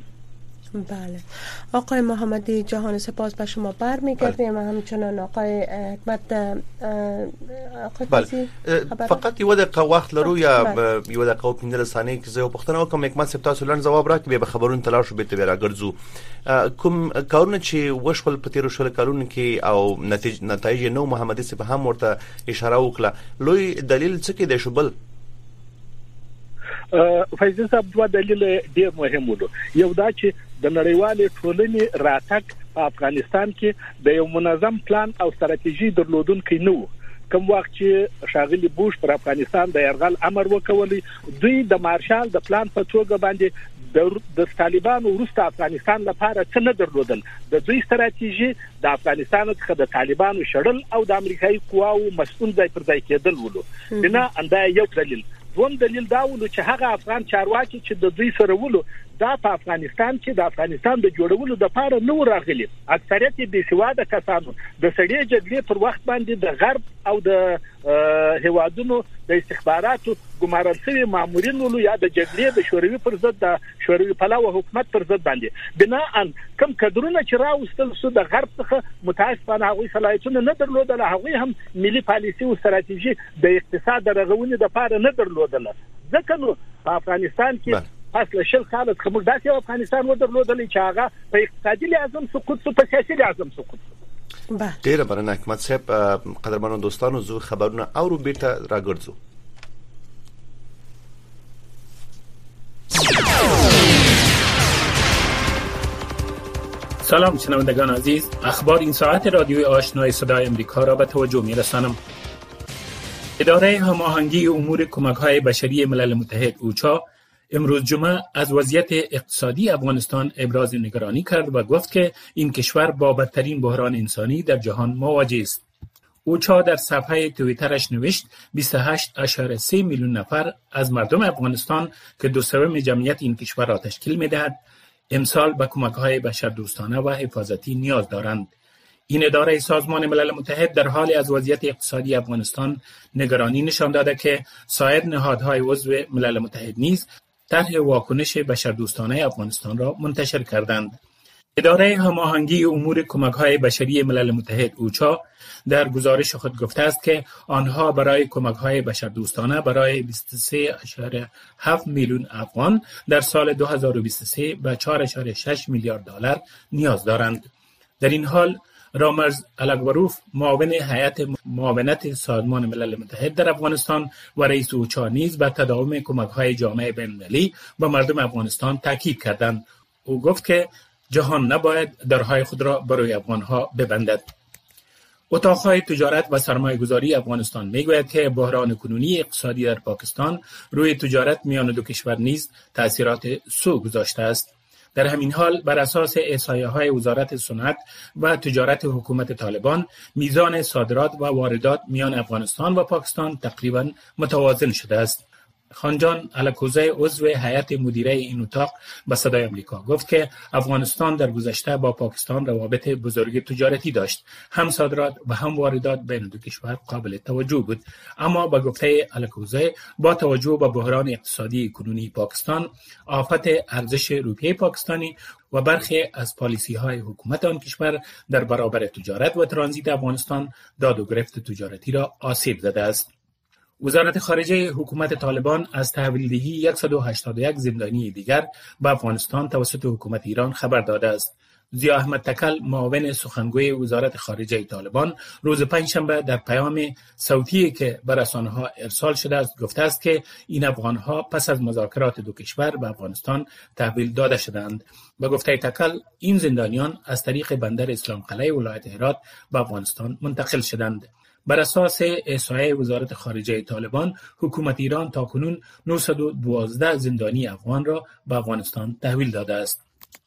بله آقای محمدی جهان سپاس به شما برمیگردیم. همچنان آقای حکمت بله. فقط یو دقیقه وخت لرو یا یو دقیقه و پنځه ثانیې کې زه یو پوښتنه وکم. حکمت صاحب تاسو لږ ځواب راکړئ به خبرونو تلار شو به ته راګرځو. کوم کارونه چې وشول په تیر شل کلونو کې او نتیجه نتایج نو محمدي صاحب هم ورته اشاره وکړه، لوی دلیل څه کې دی شوبل؟ فیض صاحب دوه دلیل ډیر مهم وو. یو دا چې د نړیوالې ټولنې راتګ په افغانستان کې د یو منظم پلان او ستراتیژي درلودونکو نه وو. کوم وخت چې شاغلی بوش پر افغانستان د يرغل امر وکولي، دوی د مارشال د پلان په توګه باندې د طالبانو وروسته افغانستان لپاره څه نه درلودل. د دوی ستراتیژي د افغانستان څخه د طالبانو شړل او د امریکایي قواو مسؤل ځای پر ځای کېدل ولو. نه انده یو دلیل. دوم دلیل دا ولو چې هغه افغان چارواکي چې د دوی سره ولو دا په افغانستان کې د افغانستان د جوړولو لپاره نو راغلي. اکثریت د سیواده کسانو د سړې جګړې پر وخت باندې د غرب او د هوادونو د استخباراتو ګمارل شوی مامورینو یا د جګړې د شوروي پر ضد د شوروي پلاوی حکومت پر ضد باندې بناء کم کډرونه چې راوستل سو د غرب څخه متاسفانه هغوی صلاحیتونه نه درلودل، هغوی هم ملي پالیسي او ستراتیژي د اقتصاد رغونې لپاره نه درلودل. ځکه نو په افغانستان کې اصل شل کال څخه موږ داسې افغانستان ودرلودل چې هغه په اقتصادي لحاظ سقوط سو، په سیاسي لحاظ سقوط. ډیر مننه حکمت صاحب. قدرمنو دوستانو زو خبرونه او بیرته راګرځو. سلام شنوندگان عزیز، اخبار این ساعت رادیوی آشنای صدای امریکا را به توجه می‌رسانم. اداره هماهنگی امور کمک‌های بشری ملل متحد اوچا امروز جمعه از وضعیت اقتصادی افغانستان ابراز نگرانی کرد و گفت که این کشور با بدترین بحران انسانی در جهان مواجه است. اوچا در صفحه توییترش نوشت بیست و هشت اشاره سه میلیون نفر از مردم افغانستان که دو سوم جمعیت این کشور را تشکیل می‌دهد امسال به کمک‌های بشردوستانه و حفاظتی نیاز دارند. این اداره سازمان ملل متحد در حال از وضعیت اقتصادی افغانستان نگرانی نشان داده که سایر نهادهای عضو ملل متحد نیز طرح واکنش بشردوستانه افغانستان را منتشر کردند. اداره هماهنگی امور کمک‌های بشری ملل متحد اوچا در گزارش خود گفته است که آنها برای کمک‌های بشردوستانه برای بیست و سه اشاره هفت میلیون افغان در سال دو هزار و بیست و سه به چهار اشاره شش میلیارد دلار نیاز دارند. در این حال رامز الکبروف معاون هیئت معاونت سازمان ملل متحد در افغانستان و رئیس اوچا نیز به تداوم کمک‌های جامعه بین‌المللی به مردم افغانستان تاکید کردند. او گفت که جهان نباید درهای خود را برای افغانها ببندد. اتاق‌های تجارت و سرمایه‌گذاری افغانستان می‌گوید که بحران کنونی اقتصادی در پاکستان روی تجارت میان دو کشور نیز تأثیرات سو گذاشته است. در همین حال بر اساس احصایه‌های وزارت صنعت و تجارت حکومت طالبان میزان صادرات و واردات میان افغانستان و پاکستان تقریباً متوازن شده است. خانجان الکوزی عضو هیئت مدیره این اتاق به صدای آمریکا گفت که افغانستان در گذشته با پاکستان روابط بزرگ تجارتی داشت. هم صادرات و هم واردات بین دو کشور قابل توجه بود. اما با گفته الکوزی با توجه به بحران اقتصادی کنونی پاکستان، آفت ارزش روپیه پاکستانی و برخی از پالیسی‌های حکومت آن کشور در برابر تجارت و ترانزیت افغانستان داد و گرفت تجارتی را آسیب زده است. وزارت خارجه حکومت طالبان از تحویل دهی صد و هشتاد و یک زندانی دیگر به افغانستان توسط حکومت ایران خبر داده است. ضیا احمد تکل معاون سخنگوی وزارت خارجه طالبان روز پنجشنبه در پیام صوتی که به رسانه‌ها ارسال شده است گفته است که این افغان‌ها پس از مذاکرات دو کشور به افغانستان تحویل داده شدند. به گفته تکل این زندانیان از طریق بندر اسلام قلعه ولایت هرات به افغانستان منتقل شدند. بر اساس احصایه وزارت خارجه طالبان، حکومت ایران تاکنون نهصد و دوازده زندانی افغان را به افغانستان تحویل داده است.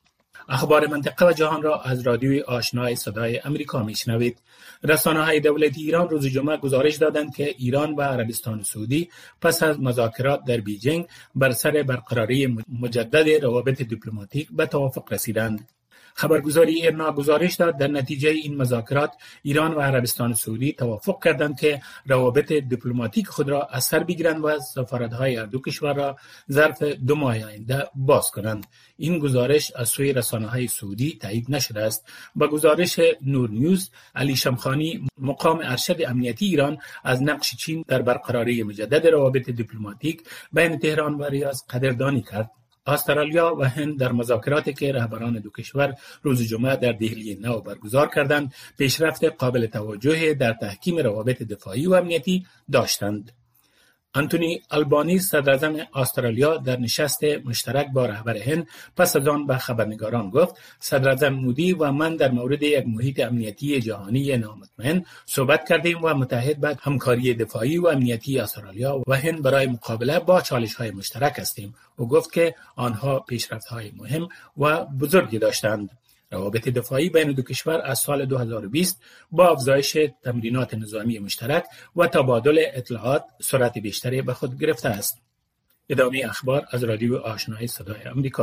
اخبار منطقه و جهان را از رادیوی آشنای صدای امریکا میشنوید. رسانه‌های دولتی ایران روز جمعه گزارش دادند که ایران و عربستان سعودی پس از مذاکرات در بیجینگ بر سر برقراری مجدد روابط دیپلماتیک به توافق رسیدند. خبرگزاری ایرنا گزارش داد در نتیجه این مذاکرات ایران و عربستان سعودی توافق کردند که روابط دیپلماتیک خود را از سر بگیرند و سفارت‌های هر دو کشور را ظرف دو ماه آینده باز کنند. این گزارش از سوی رسانه‌های سعودی تایید نشده است. با گزارش نور نیوز، علی شمخانی مقام ارشد امنیتی ایران از نقش چین در برقراری مجدد روابط دیپلماتیک بین تهران و ریاض قدردانی کرد. استرالیا و هند در مذاکراتی که رهبران دو کشور روز جمعه در دهلی نو برگزار کردند، پیشرفت قابل توجهی در تحکیم روابط دفاعی و امنیتی داشتند. آنتونی آلبانیز صدراعظم استرالیا در نشست مشترک با رهبر هند پس از آن به خبرنگاران گفت صدراعظم مودی و من در مورد یک محیط امنیتی جهانی نامطمئن صحبت کردیم و متحد به همکاری دفاعی و امنیتی استرالیا و هند برای مقابله با چالش‌های مشترک هستیم. او گفت که آنها پیشرفت‌های مهم و بزرگی داشتند. روابط دفاعی بین دو کشور از سال دو هزار و بیست با افزایش تمرینات نظامی مشترک و تبادل اطلاعات سرعت بیشتری به خود گرفته است. ادامه اخبار از رادیو آشنای صدای آمریکا.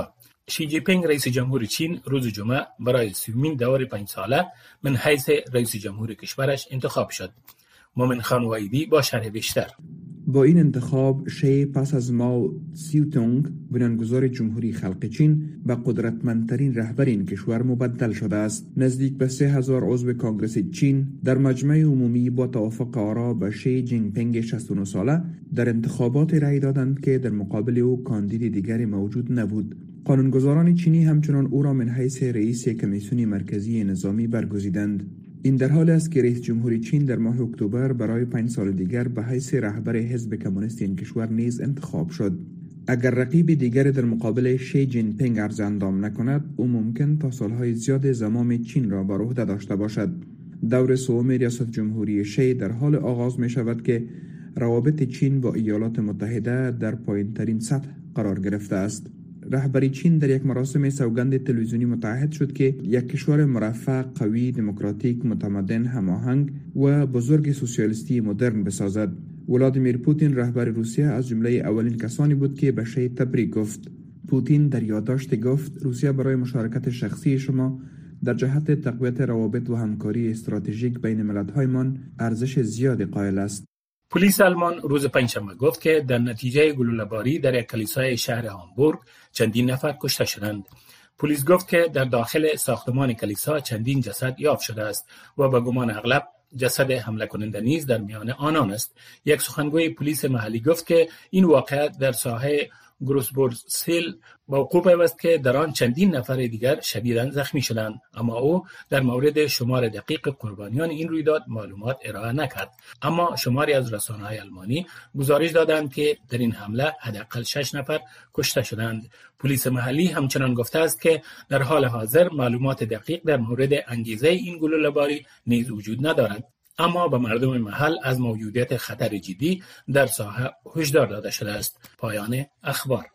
شی جی پینگ رئیس جمهور چین روز جمعه برای سومین دور پنج ساله من حیث رئیس جمهور کشورش انتخاب شد. مومن خان وایدی با شرح بیشتر. با این انتخاب شی پس از ماو سیوتونگ بنیانگذار جمهوری خلق چین به قدرتمندترین رهبر این کشور مبدل شده است. نزدیک به سه هزار عضو کانگرس چین در مجمع عمومی با توافق آرا به شی جینگ پینگ شصت و نه ساله در انتخابات رأی دادند که در مقابل او کاندید دیگری موجود نبود. قانونگذاران چینی همچنان او را من حیث رئیس کمیسیون مرکزی نظامی برگزیدند. این در حالی است که رئیس جمهوری چین در ماه اکتبر برای پنج سال دیگر به حیث رهبر حزب کمونیست این کشور نیز انتخاب شد. اگر رقیب دیگری در مقابل شی جین پینگ عرض اندام نکند، او ممکن تا سالهای زیاد زمام چین را بر عهده داشته باشد. دور سوم ریاست جمهوری شی در حال آغاز می شود که روابط چین با ایالات متحده در پایین‌ترین سطح قرار گرفته است. رهبری چین در یک مراسم سوگند تلویزیونی متعهد شد که یک کشور مرفه، قوی، دموکراتیک، متمدن، هماهنگ و بزرگ سوسیالیستی مدرن بسازد. ولادیمیر پوتین رهبر روسیه از جمله اولین کسانی بود که به شی تبریک گفت. پوتین در یادداشت گفت روسیه برای مشارکت شخصی شما در جهت تقویت روابط و همکاری استراتژیک بین ملت‌هایمان ارزش زیادی قائل است. پلیس آلمان روز پنجشنبه گفت که در نتیجه گلوله‌باری در یک کلیسای شهر هامبورگ چندین نفر کشته شدند. پلیس گفت که در داخل ساختمان کلیسا چندین جسد یافت شده است و به گمان اغلب جسد حمله کننده نیز در میان آنان است. یک سخنگوی پلیس محلی گفت که این واقعه در ساحه گروسبورسیل وقوع پیوست که در آن چندین نفر دیگر شدیداً زخمی شدند، اما او در مورد شمار دقیق قربانیان این رویداد معلومات ارائه نکرد. اما شماری از رسانه‌های آلمانی گزارش دادند که در این حمله حداقل شش نفر کشته شدند. پلیس محلی همچنان گفته است که در حال حاضر معلومات دقیق در مورد انگیزه این گلوله‌باری نیز وجود ندارد، اما به مردم محل از موجودیت خطر جدی در ساحه هشدار داده شده است. پایان اخبار.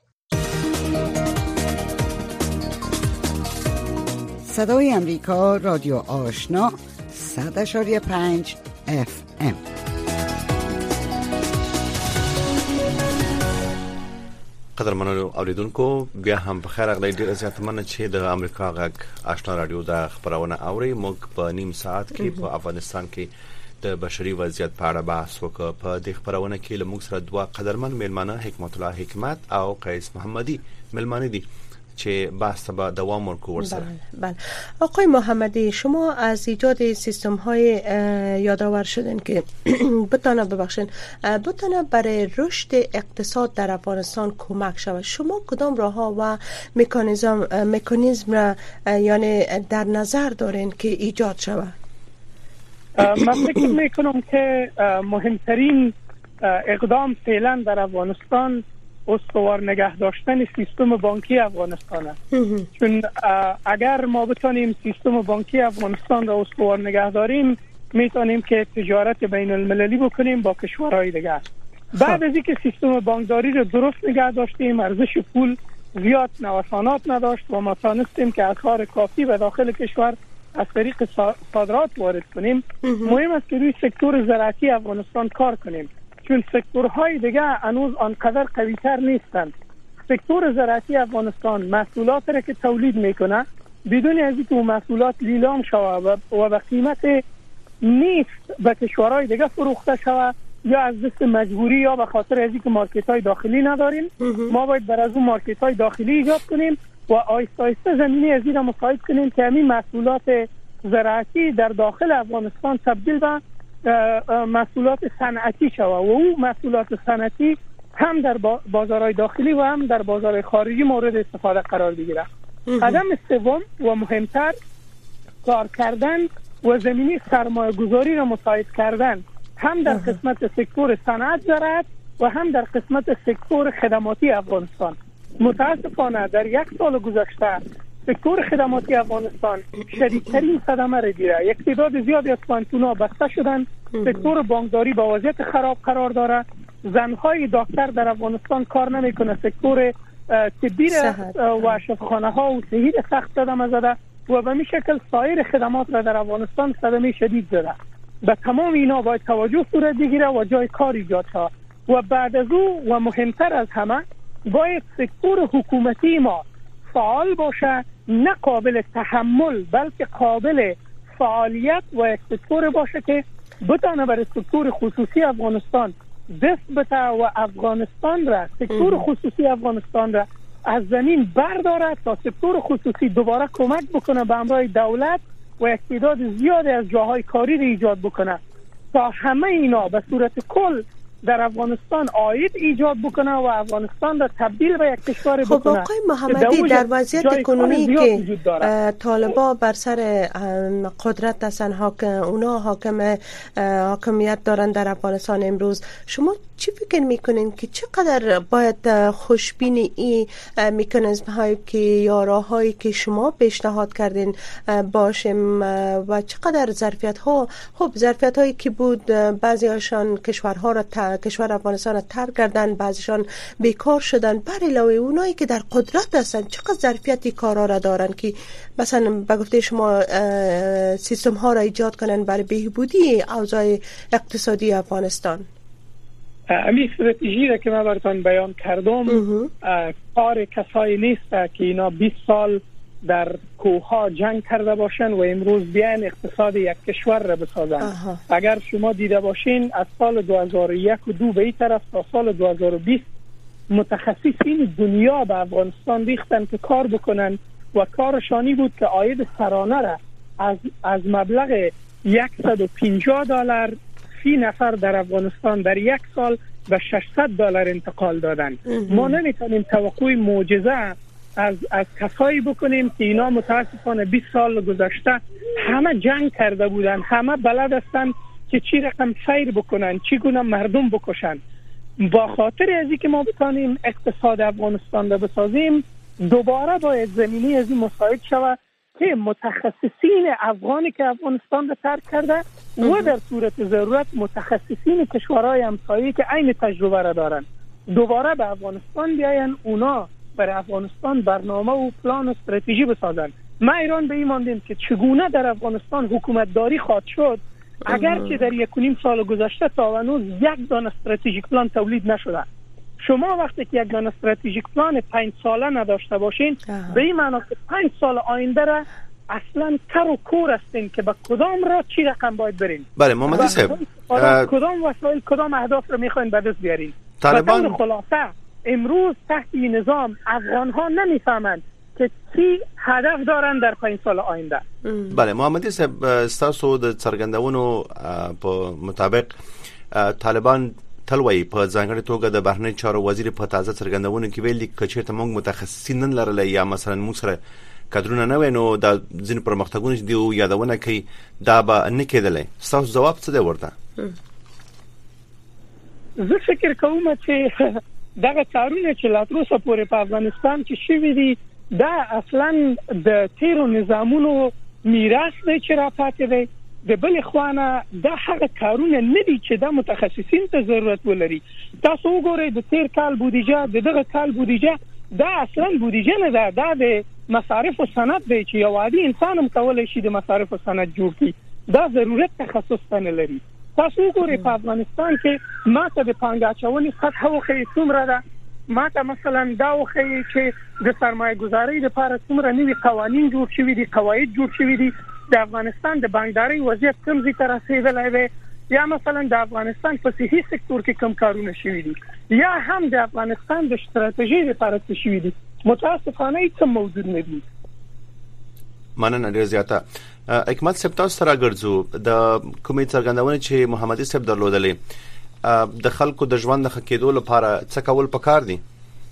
صدای امریکا، رادیو آشنا، صد و پنج اف ام. قدرمنو اوریدونکو، بیا هم بخیر اغلی ډیر زیاتمنه چې د امریکا غږ آشنا رادیو د خبرونه اوري. موږ په نیم ساعت کې په افغانستان کې د بشري وضعیت په اړه بحث وکړو. په دې خبرونه کې له موږ سره دوه قدرمن میلمانه حکمت الله حکمت او قیس محمدی میلمانه دي چې بحث به دوام ورکو ورسره. بله بله. آقای محمدی، شما از ایجاد سیستم های یادآور شدین که بتانه ببخشین بتانه برای رشد اقتصاد در افغانستان کمک شود. شما کدام راه ها و مکانیزم مکانیزم را یعنی در نظر دارین که ایجاد شود؟ من فکر میکنم که مهمترین اقدام فعلا در افغانستان استوار نگه داشتن سیستم بانکی افغانستان است. چون اگر ما بتانیم سیستم بانکی افغانستان را استوار نگه داریم، میتونیم که تجارت بین المللی بکنیم با کشورهای دیگر. بعد از اینکه سیستم بانکداری را درست نگه داشتیم، ارزش پول زیاد نوسانات نداشت و ما تانستیم که اسعار کافی به داخل کشور از طریق صادرات وارد کنیم، مهم است که روی سکتور زراعتی افغانستان کار کنیم، چون سکتورهای دیگه هنوز آنقدر قوی‌تر نیستند. سکتور زراعتی افغانستان محصولات را که تولید میکنه بدون از اینکه اون محصولات لیلام شود و به قیمت نیست به کشورهای دیگه فروخته شود، یا از دست مجبوری یا به خاطر از اینکه مارکت‌های داخلی نداریم، ما باید بر از اون مارکت‌های داخلی ایجاد کنیم و آیسته آیسته زمینی از این را مساعد کنیم که همین محصولات زراعتی در داخل افغانستان تبدیل به محصولات صنعتی شود و او محصولات صنعتی هم در بازارهای داخلی و هم در بازارهای خارجی مورد استفاده قرار بگیرد. قدم سوم و مهمتر، کار کردن و زمینی سرمایه گذاری را مساعد کردن، هم در قسمت سکتور صنعت زراعت و هم در قسمت سکتور خدماتی افغانستان. متاسفانه در یک سال گذشته سکتور خدماتی افغانستان شدیدترین صدمه را دیده. یک تعداد زیادی از پانتونا بسته شدن، سکتور بانکداری با وضعیت خراب قرار داره، زنهای دکتر در افغانستان کار نمیکنه، سکتور طبی و شفاخانه ها و صحی سخت صدمه زده و به این شکل سایر خدمات را در افغانستان صدمه شدید زده. به تمام اینا باید توجه صورت بگیره و جای کار ایجاد شود و بعد از او و مهمتر از همه باید سکتور حکومتی ما فعال باشه، نه قابل تحمل بلکه قابل فعالیت و یک سکتور باشه که بتانه بر سکتور خصوصی افغانستان دست بده و افغانستان را، سکتور خصوصی افغانستان را از زمین برداره تا سکتور خصوصی دوباره کمک بکنه به همراه دولت و یک تعداد زیادی از جاهای کاری را ایجاد بکنه تا همه اینا به صورت کل در افغانستان عاید ایجاد بکنه و افغانستان را تبدیل به یک کشور خب بکنه. آقای محمدی، در وضعیت کنونی که طالبان بر سر قدرت هستن، حاکم اونا حاکم حاکمیت دارن در افغانستان امروز، شما چی فکر میکنین که چقدر باید خوشبین این مکانیزم هایی که یا راه هایی که شما پیشنهاد کردین باشیم و چقدر ظرفیت ها، خب ظرفیت هایی که بود بعضی هاشان کشورها را تا کشور افغانستان را ترک کردن، بعضیشان بیکار شدن، بر علاوه اونایی که در قدرت هستن چقدر ظرفیتی کارا را دارن که مثلا به گفته شما سیستم ها را ایجاد کنن برای بهبودی اوضاع اقتصادی افغانستان؟ امی استراتژی را که من براتون بیان کردم کار کسایی نیست که اینا بیست سال در کوهها جنگ کرده باشن و امروز بیان اقتصاد یک کشور را بسازن. آها. اگر شما دیده باشین از سال دو هزار و یک و دو به این طرف تا سال دو هزار و بیست متخصصین دنیا به افغانستان ریختن که کار بکنن و کارشانی بود که عاید سرانه را از از مبلغ صد و پنجاه دلار فی نفر در افغانستان در یک سال به ششصد دلار انتقال دادن. ما نمیتونیم توقع معجزه از از کسایی بکنیم که اینا متاسفانه بیست سال گذشته همه جنگ کرده بودن، همه بلد هستن که چی رقم سیر بکنن، چی گونه مردم بکشن. با خاطر ازی که ما بتانیم اقتصاد افغانستان را بسازیم، دوباره باید زمینی از این مساعد شود که متخصصین افغانی که افغانستان را ترک کرده و در صورت ضرورت متخصصین کشورهای همسایه که عین تجربه را دارن دوباره به افغانستان بیاین، اونا برای افغانستان برنامه و پلان و استراتژی بسازن. ما ایران به این ماندیم که چگونه در افغانستان حکومت داری خواهد شد اگر که در یک و نیم سال گذشته تا هنوز یک دانه استراتژیک پلان تولید نشده. شما وقتی که یک دانه استراتژیک پلان پنج ساله نداشته باشین به این معنی که پنج سال آینده را اصلا کر و کور هستین که به کدام را چی رقم باید برین. بله محمدی صاحب، کدام وسایل کدام اهداف را میخواین به دست بیارین. طالبان به خلاصه امروز تحت این نظام افغان ها نمیفهمند که چی هدف دارن در پنج سال آینده. بله محمدی صاحب، استاسو د څرګندونو په مطابق طالبان تلوي په ځانګړي توګه د بهرنی چارو وزیر په تازه څرګندونو کې ویلي چې چیرته موږ متخصصین نه لرل یا مثلا موږ سره کادرونه نه وینو د ځین پرمختګونو چې دی یادونه کوي دا به نه کېدلې. تاسو جواب څه دی ورته؟ زه فکر کوم چې دغه کارونه چې لا تر اوسه پورې په افغانستان کې شوي دي دا اصلا د تیرو نظامونو میراث دی چې را پاتې دی. د بل خوانه دا هغه کارونه نه دي چې د متخصصین ته ضرورت ولري. تاسو وګورئ د تیر کال بودیجه د دغه کال بودیجه دا اصلا بودیجه نه ده، دا د مصارف او سند دی چې یو عادي انسان هم کولای شي د مصارف او سند جوړ کړي. دا ضرورت تخصص نه لري. تاسو وګورئ په افغانستان کې ماته د پانګاچونې سطح وخی څومره ده، ماته مثلا دا وخی چې د سرمایه گذارۍ لپاره څومره نوي قوانین جوړ شوي دي، قواعد جوړ شوي دي، د افغانستان د بانکداري وضعیت کوم ځای ته رسیدلی دی، یا مثلا د افغانستان په صحي سکتور کې کوم کارونه شوي دي، یا هم د افغانستان د ستراتیژۍ لپاره څه شوي دي. متاسفانه هیڅ موجود نه دي. مننه ډیر زیاته. حکمت صاحب، تاسو سره ګرځو د کومې څرګندونه چې محمدي صاحب درلودلې د خلکو د ژوند د ښه کېدو لپاره څه کول پکار دي؟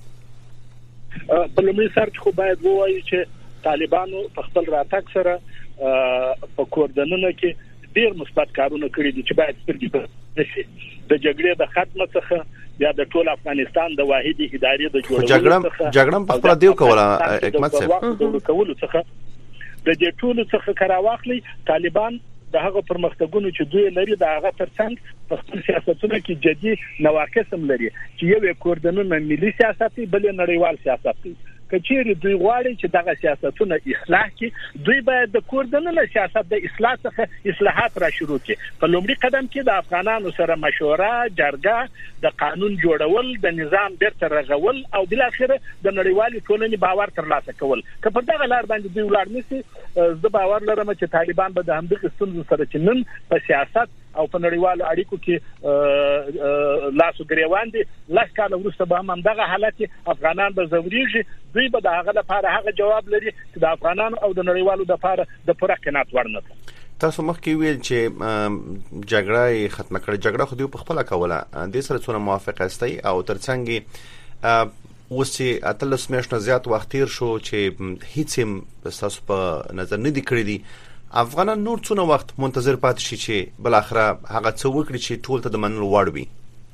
په لومړي سر کې خو باید ووایو چې طالبانو په خپل راتګ سره په کوردنونو کې ډیر مثبت کارونه کړی دي چې باید سترګې پرې نشي. د جګړې د ختم څخه یا د ټول افغانستان د واحدې ادارې د جوړولو څخه جګړه په خپل دیو کوله حکمت صاحب د کولو څخه د دې ټول څخه کراواخلي طالبان د هغه پرمختګونو چې دوی لري د هغه ترڅنګ په خپل سیاستونو کې جدي نواقص هم لري چې یو کوردنونه ملي سیاست بل نړیوال سیاست دی. کچېری دوی غواړي چې دغه سیاستونه اصلاح کړي دوی باید د کوردنه سیاست د اصلاح څخه اصلاحات را شروع کړي په لومړي قدم کې د افغانانو سره مشوره جرګه د قانون جوړول د نظام بیرته رغول او بل اخر د نړیوالې ټولنې باور ترلاسه کول که په دغه لار باندې دوی ولاړ نشي زه باور لرم چې طالبان به د همدغه ستونزو سره چې نن په سیاست او په نړیوالو اړیکو کې لاسو ګریوان دي لاس کال وروسته به هم دغه حالت افغانان به زوريږي دوی به د هغه لپاره هغه جواب لري چې د افغانانو او د نړیوالو لپاره د پوره قناعت ورنه تاسو مخکې ویل چې جګړه ختمه کړې جګړه خو دې په خپل کوله د سره څونه موافق استئ او ترڅنګ اوس چې اتلس میاشتې زیات وخت تیر شو چې هیڅ هم تاسو په نظر نه دی کړی دي افغانان نور څونه وخت منتظر پاتې شي چې بل اخره هغه څه وکړي چې ټول ته د منلو وړ وي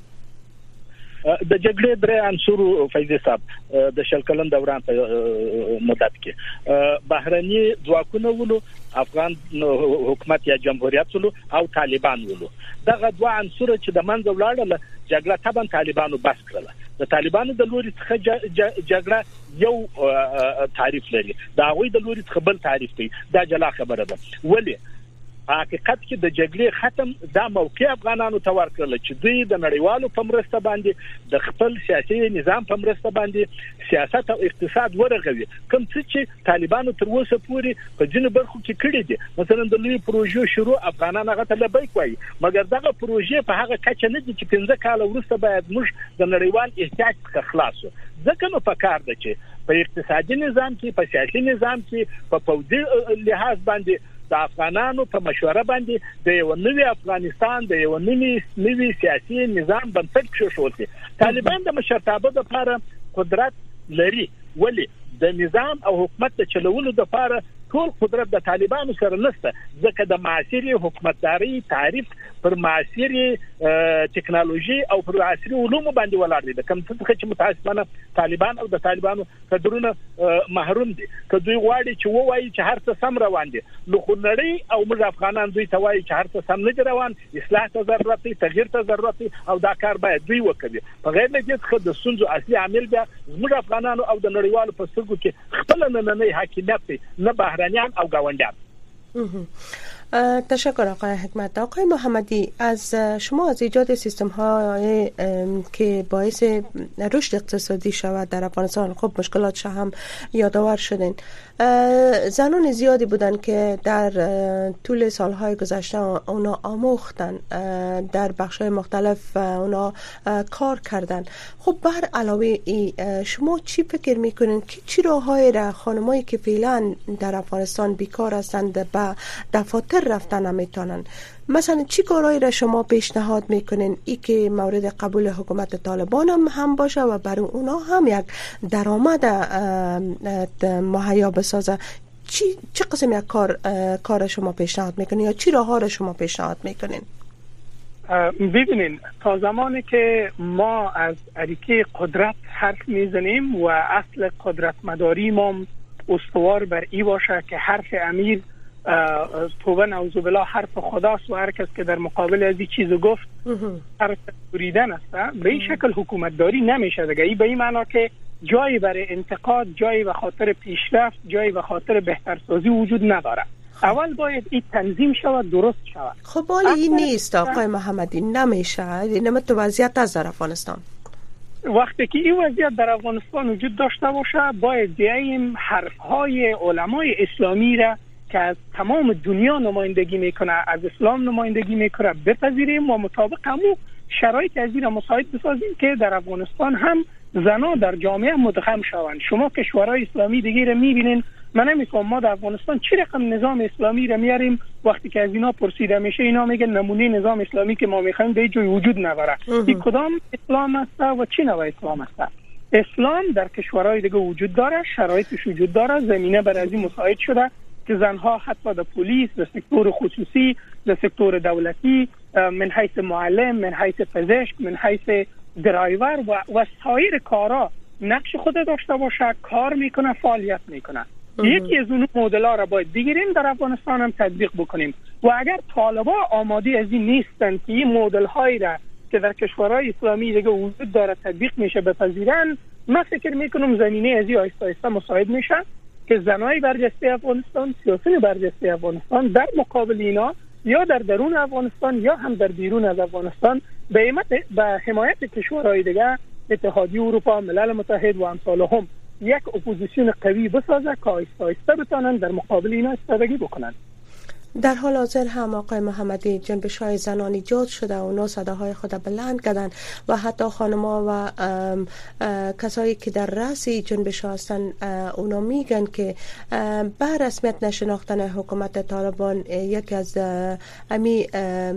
د جګړې درې عنصر فیض صاحب د شل کلن دوران په مدت کې بهرني ځواکونه ولو افغان حکومت یا جمهوریت ولو او طالبان ولو دغه دوه عنصر چې د منځ ولاړل جګړه تبن طالبانو بس کړل د طالبانو د لوري څخه جګړه یو تعریف لري دا غوي د لوري څخه بل تعریف دی دا جلا خبره ده ولی حقیقت کې د جګړې ختم دا موقع افغانانو ته ورکړل چې دوی د نړیوالو په مرسته باندې د خپل سیاسي نظام په مرسته باندې سیاست او اقتصاد ورغوي کوم چې طالبانو تر اوسه پورې په ځینو برخو کې کړی دي مثلا د لوی پروژو شروع افغانان هغه ته لبیک وایي مګر دغه پروژې په هغه کچه نه دي چې پنځه کال وروسته باید موږ د نړیوال احتیاج څخه خلاص شو ځکه نو پکار ده چې په اقتصادي نظام کې په سیاسي نظام کې په پوځي لحاظ باندې د افغانانو په مشوره باندې د یو نوې افغانستان د یو نوې نوې سیاسي نظام بنسټ کېښودل شي طالبان د مشرتابه لپاره قدرت لري ولی د نظام او حکومت د چلولو لپاره ټول قدرت د طالبانو سره نشته ځکه د معاصري حکومتداري تعریف پر معاصري ټکنالوژي او پر معاصري علوم باندې ولاړ دي کوم څه چې متاسفانه طالبان او د طالبانو کډرونه محروم دي که دوی غواړي چې وایي چې هر څه سم روان دي نو خو نړۍ او موږ افغانان دوی ته وایي چې هر څه سم نه دي روان اصلاح ته ضرورت دی تغییر ته ضرورت دی او دا کار باید دوی وکړي په غیر له دې څخه د ستونزو اصلي عامل بیا موږ افغانانو او د نړیوالو په سترګو کې خپل نننۍ حاکمیت نه بهرانيان او گاونډیان تشکر آقای حکمت. آقای محمدی از شما از ایجاد سیستم های که باعث رشد اقتصادی شود در افغانستان خب مشکلات هم یادآور شدین. زنان زیادی بودن که در طول سالهای گذشته اونا آموختن در بخش‌های مختلف اونا کار کردن. خب بر علاوه ای شما چی فکر میکنین که چی راه‌هایی را خانمایی که فعلا در افغانستان بیکار هستند به دفاتر رفتن نمیتونن مثلا چی کارهایی را شما پیشنهاد میکنین ای که مورد قبول حکومت طالبان هم, هم باشه و برای اونا هم یک درآمد مهیا بسازه چی چه قسم یک کار کار شما پیشنهاد میکنین یا چی راه ها را شما پیشنهاد میکنین؟ ببینین تا زمانی که ما از اریکه قدرت حرف میزنیم و اصل قدرت مداری ما استوار بر ای باشه که حرف امیر توبه نعوذ بالله حرف خداست و هر کس که در مقابل از این چیزو گفت حرف بریدن است به این شکل حکومت داری نمیشه دیگه. این به این معنا که جایی برای انتقاد جایی به خاطر پیشرفت جایی به خاطر بهترسازی وجود نداره. اول باید این تنظیم شود درست شود. خب حالا این نیست آقای محمدی نمیشه این تو وضعیت از در افغانستان وقتی که این وضعیت در افغانستان وجود داشته باشه باید بیاییم حرفهای علمای اسلامی را که از تمام دنیا نمایندگی میکنه از اسلام نمایندگی میکنه بپذیریم و مطابق همون شرایط از این مساعد بسازیم که در افغانستان هم زنان در جامعه مدغم شوند. شما کشورهای اسلامی دیگه رو میبینین من نمیفهم ما در افغانستان چه رقم نظام اسلامی رو میاریم وقتی که از اینا پرسیده میشه اینا میگن نمونه نظام اسلامی که ما میخوایم به جای وجود نداره. این کدام اسلام است و چه نوع اسلام است؟ اسلام در کشورهای دیگه وجود داره شرایطش وجود داره زمینه بر از این مساعد شده که زنها حتی در پلیس در سکتور خصوصی در سکتور دولتی من حیث معلم من حیث پزشک من حیث درایور و و سایر کارا نقش خود داشته باشه کار میکنه فعالیت میکنه. یکی از اون مدل‌ها را باید بگیریم در افغانستان هم تطبیق بکنیم و اگر طالبا آماده از این نیستن که این مدل‌هایی را که در کشورهای اسلامی دیگه وجود داره تطبیق میشه بپذیرن، من فکر میکنم زمینه ازی آیسته آیسته مساعد میشه که زنای برجسته افغانستان، سیاسیون برجسته افغانستان در مقابل اینا یا در درون افغانستان یا هم در بیرون از افغانستان به حمایت به حمایت کشورهای دیگه، اتحادیه اروپا، ملل متحد و امثالهم یک اپوزیسیون قوی بسازه که آیسته آیسته بتونن در مقابل اینا ایستادگی بکنن. در حال حاضر هم آقای محمدی جنبش های زنان ایجاد شده و اونا صداهای خود بلند کردن و حتی خانما و ام کسایی که در رأس جنبش ها هستن اونا میگن که به رسمیت نشناختن حکومت طالبان یکی از امی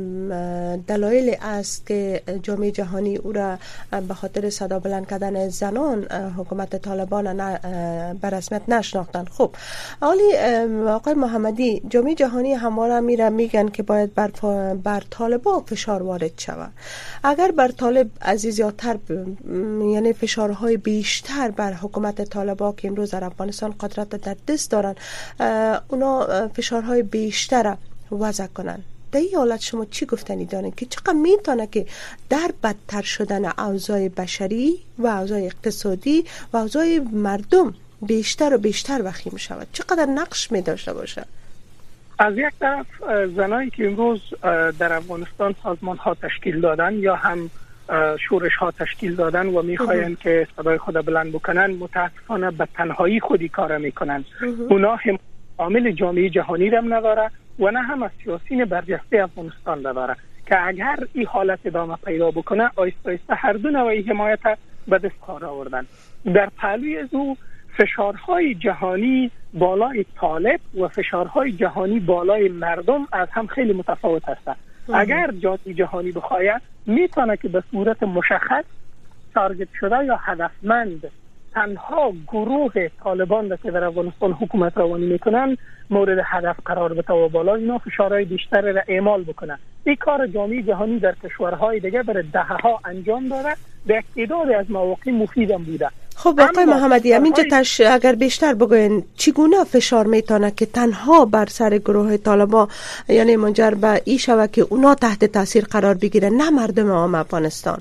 دلایل است که جامعه جهانی او را به خاطر صدا بلند کردن زنان حکومت طالبان به رسمیت نشناختن. خب حالی آقای محمدی جامعه جهانی همواره میرن میگن که باید بر, بر طالبان فشار وارد شود. اگر بر طالب از زیادتر ب... یعنی فشارهای بیشتر بر حکومت طالبان که امروز در افغانستان قدرت در دست دارن اونا فشارهای بیشتر وضع کنن، در این حالت شما چی گفتنی دارین که چقدر میتونه که در بدتر شدن اوضاع بشری و اوضاع اقتصادی و اوضاع مردم بیشتر و بیشتر وخیم شود؟ چقدر نقش می داشته باشه؟ از یک طرف زنایی که امروز در افغانستان سازمان ها تشکیل دادن یا هم شورش ها تشکیل دادن و میخواین که صدای خود بلند بکنن، متاسفانه به تنهایی خودی کار میکنن. اونا هم عامل جامعه جهانی رم نداره و نه هم از سیاسیون برجسته افغانستان داره که اگر این حالت ادامه پیدا بکنه آیسته آیسته هر دو نوعی حمایت به دست کار آوردن. در پهلوی از او فشارهای جهانی بالای طالب و فشارهای جهانی بالای مردم از هم خیلی متفاوت هستند. اگر جامعه جهانی بخواهد میتونه که به صورت مشخص تارگت شده یا هدفمند تنها گروه طالبان که در افغانستان حکومت روانی میکنن مورد هدف قرار بده و بالا اینا فشارهای بیشتر را اعمال بکنن. این کار جامعه جهانی در کشورهای دیگه برای دهها انجام داره، به تعداد از مواقع مفیدم بوده. خب آقای محمدی همینجا تش اگر بیشتر بگوین چگونه فشار میتونه که تنها بر سر گروه طالبان یعنی منجر به این شود که اونا تحت تاثیر قرار بگیرن نه مردم عام افغانستان؟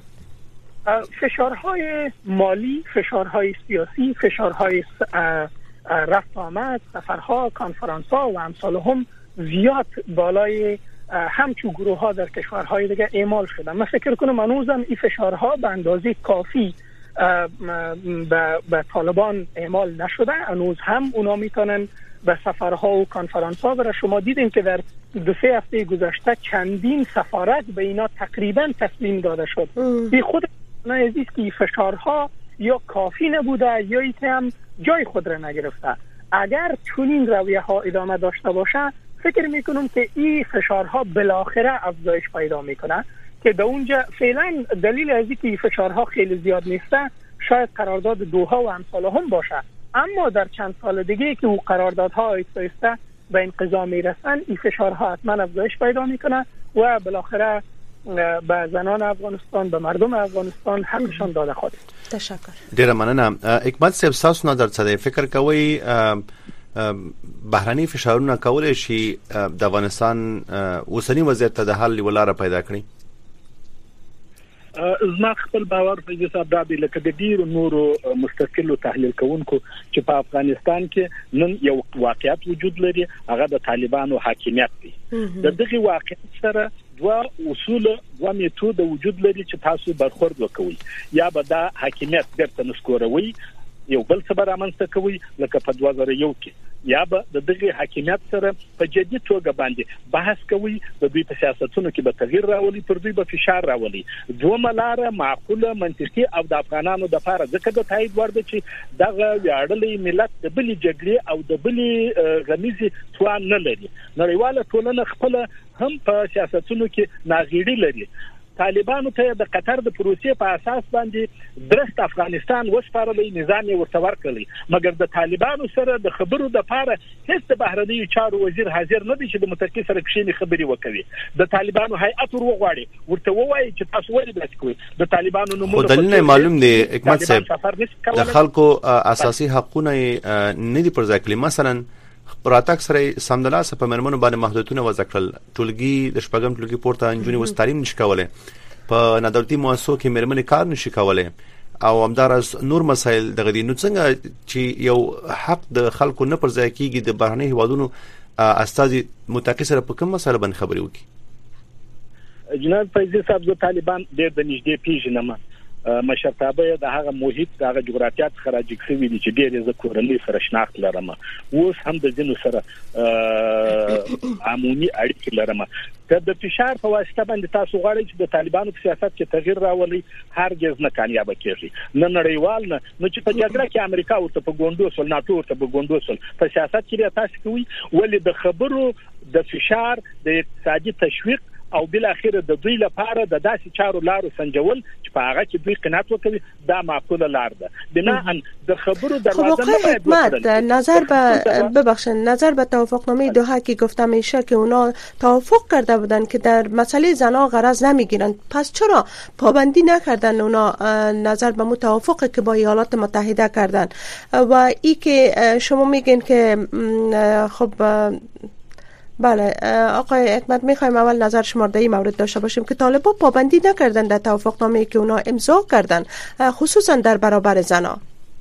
فشارهای مالی، فشارهای سیاسی، فشارهای رفت آمد، سفرها، کنفرانس‌ها و امثالهم زیاد بالای همچون گروه ها در کشورهای دیگه اعمال شده. من فکر کنم هنوزم این فشارها به اندازه کافی به طالبان اعمال نشده. هنوز هم اونا میتونن به سفرها و کنفرانس ها برای شما دیدین که در دو سه هفته گذشته چندین سفارت به اینا تقریبا تسلیم داده شد. این خود نزدیک که فشارها یا کافی نبوده یا ای که هم جای خود را نگرفته. اگر چنین رویه ها ادامه داشته باشه فکر میکنم که این فشارها بالاخره افزایش پیدا میکنه که در اونجا فعلا دلیل از اینکه این فشارها خیلی زیاد نیسته شاید قرارداد دوها و امثالهم باشه، اما در چند سال دیگه که او قراردادها آیسته آیسته به انقضا میرسن این فشارها حتما افزایش پیدا میکنه و بالاخره به زنان افغانستان به مردم افغانستان حقشان داده خواهد. تشکر. ډیره مننه. اکمل صاحب تاسو نظر څه دی؟ فکر کوئ بهرني فشارونه کولای شي د افغانستان اوسنی وضعیت ته د حل ولاره پیدا کړي؟ زما خپل باور په دې صاحب د لکه د ډیرو نورو مستقلو تحلیل کوونکو چې په افغانستان کې نن یو واقعیت وجود لري، هغه د طالبانو حاکمیت دی. د دغه واقعیت سره دوا اصول و میتود وجود لري چې تاسو برخورد وکوي یا به دا حاکمیت درته نسکوروي یو بل څه برامنځته کوي لکه په دوه زره یو کې یا به د دغه حاکمیت سره په جدي توګه باندې بحث کوي، د دوی په سیاستونو کې به تغییر راولي، پر دوی به فشار راولي. دومره لاره معقوله منطقي او د افغانانو د لپاره ځکه د تایید وړ ده چې دغه ویاړلې ملت د بلې جګړې او د بلې غمیزي توان نه لري. نړیواله ټولنه خپل هم په سیاستونو کې ناغېړي لري. طالبانو ته د قطر د پروسې په اساس باندې درست افغانستان وسپارلې نظام یې ورته ورکړي، مګر د طالبانو سره د خبرو د لپاره هیڅ بهرنی چارو وزیر حاضر نه دی چې د متکی سره کښینی خبري وکړي. د طالبانو هیئت ورغواړي ورته وایي چې تاسو ولې داسې کوئ. د طالبانو نومونه دلیل معلوم دی حکمت صاحب، د خلکو اساسي حقوقونه نه دي پر ځای کړي. مثلا پراتک سره سمدلاسه په مرمنو باندې محدودیتونه وضع کړل، ټولګي د شپږم ټولګي پورته انجونی وس تعلیم نشي کولای. په ندولتي مؤسسو کې مېرمنې کار نشي کولای او همدارس نور مسایل دغه دي. نو څنګه چې یو حق د خلکو نه پر ځای کیږي د بهرني هیوادونو استازي متقی سره په کوم مسله باندې خبري وکړي؟ جناب فیضی صاحب زه طالبان ډېر د نږدې پیژنم. مشرتابه د هغه محیط د هغه جغرافیات خراج کړی دي چې ډېر ز کورنۍ سره شناخت لرم. اوس هم د جنو سره عمومي اړیکې لرم. که د فشار په واسطه باندې تاسو غواړئ چې د طالبانو په سیاست کې تغییر راولي هرگز نه کامیاب کیږي. نه نړیوال نه نو چې په جګړه کې امریکا ورته په ګوندو سول ناتو ورته په ګوندو سول په سیاست کې تاسو کوي ولې د خبرو د فشار د اقتصادي تشویق او بل اخر د دوی لپاره د داسې چارو لارو سنجول چې په هغه کې دوی قناعت وکړي دا معقوله لار ده. بناء د خبرو دروازه نه باید حکومت نظر به ببخشید نظر به توافقنامه دوحه که گفته میشه که اونا توافق کرده بودن که در مسئله زنا غرض نمیگیرن، پس چرا پابندی نکردن اونا نظر به مو توافقی که با ایالات متحده کردن؟ و ای که شما میگین که خب بله آقای حکمت میخوایم اول نظر شما در این مورد داشته باشیم که طالبان پابندی نکردن در توافقنامه‌ای که اونا امضا کردن خصوصا در برابر زنا.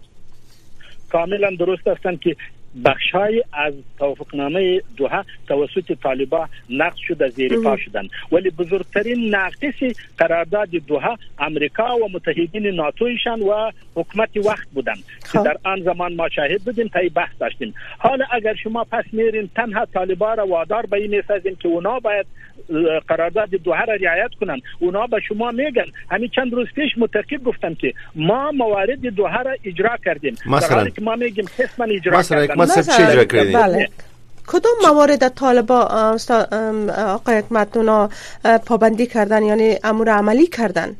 کاملا درست هستند که بخشای از توافقنامه دوحه توسط طالبان نقض شده زیر پا شدند ولی بزرگترین ناقص قرارداد دوحه امریکا و متحدین ناتویشان و حکومت وقت بودند که در آن زمان ما شاهد بودیم تا بحث داشتیم. حالا اگر شما پس میرین تنها طالبان را وادار به این میسازین که اونا باید قرارداد دوحه را رعایت کنند، اونا به شما میگن همین چند روز پیش متقی گفتن که ما موارد دوحه را اجرا کردیم در حالی که ما میگیم قسما اجرا کردن. بله. کدوم موارد طالبا آقای حکمت اونا پابندی کردن یعنی امور عملی کردن؟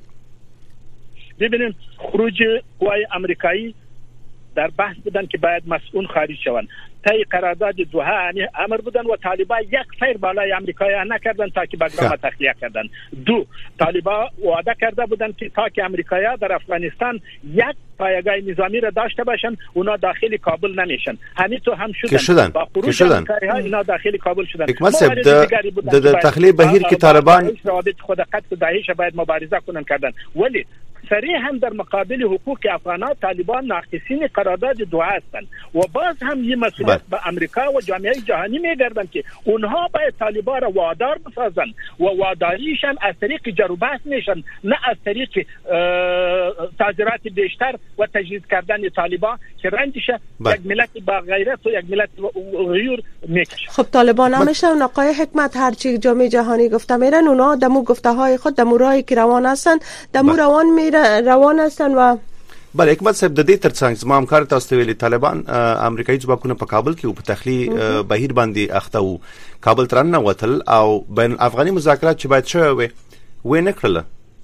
ببینید خروج قوای امریکایی در بحث بودن که باید مسئول خارج شوند. تای قرارداد دوحه یعنی امر بودن و طالبان یک فیر بالای امریکایی نکردن تا که بگرام تخلیه کردن. دو طالبان وعده کرده بودن که تا که امریکایی در افغانستان یک پایگاه نظامی را داشته باشن اونا داخل کابل نمیشن. همین تو هم شدن. شدن. با خروج امریکایی ها اینا داخل کابل شدن. حکمت صاحب د تخلیه بهیر که طالبان روابط خود قطع داعش باید مبارزه کنن کردن ولی صریحا در مقابل حقوق افغانان طالبان ناقصین قرارداد دوحه هستند و باز هم این مسئولیت به امریکا و جامعه جهانی میگردند که اونها باید طالبان را وادار بسازند و واداریشان از طریق جر بحث میشن نه از طریق تاجرات بیشتر و تجهیز کردن طالبان که رنجش یک ملت با غیرت و یک ملت غیور میکشه. خب طالبان همیشه آقای حکمت هرچی جامعه جهانی گفته میرن اونا دمو گفته های خود دمو راهی که روان هستن دمو روان میرن روان هستن و بله حکمت صاحب د دې ترڅنګ زما هم کار تاسو ویلي طالبان امریکایي ځواکونه په کابل کې په تخلی بهیر باندې اخته وو کابل ترنه وتل او بین افغاني مذاکرات چې باید شوي و نه کړل.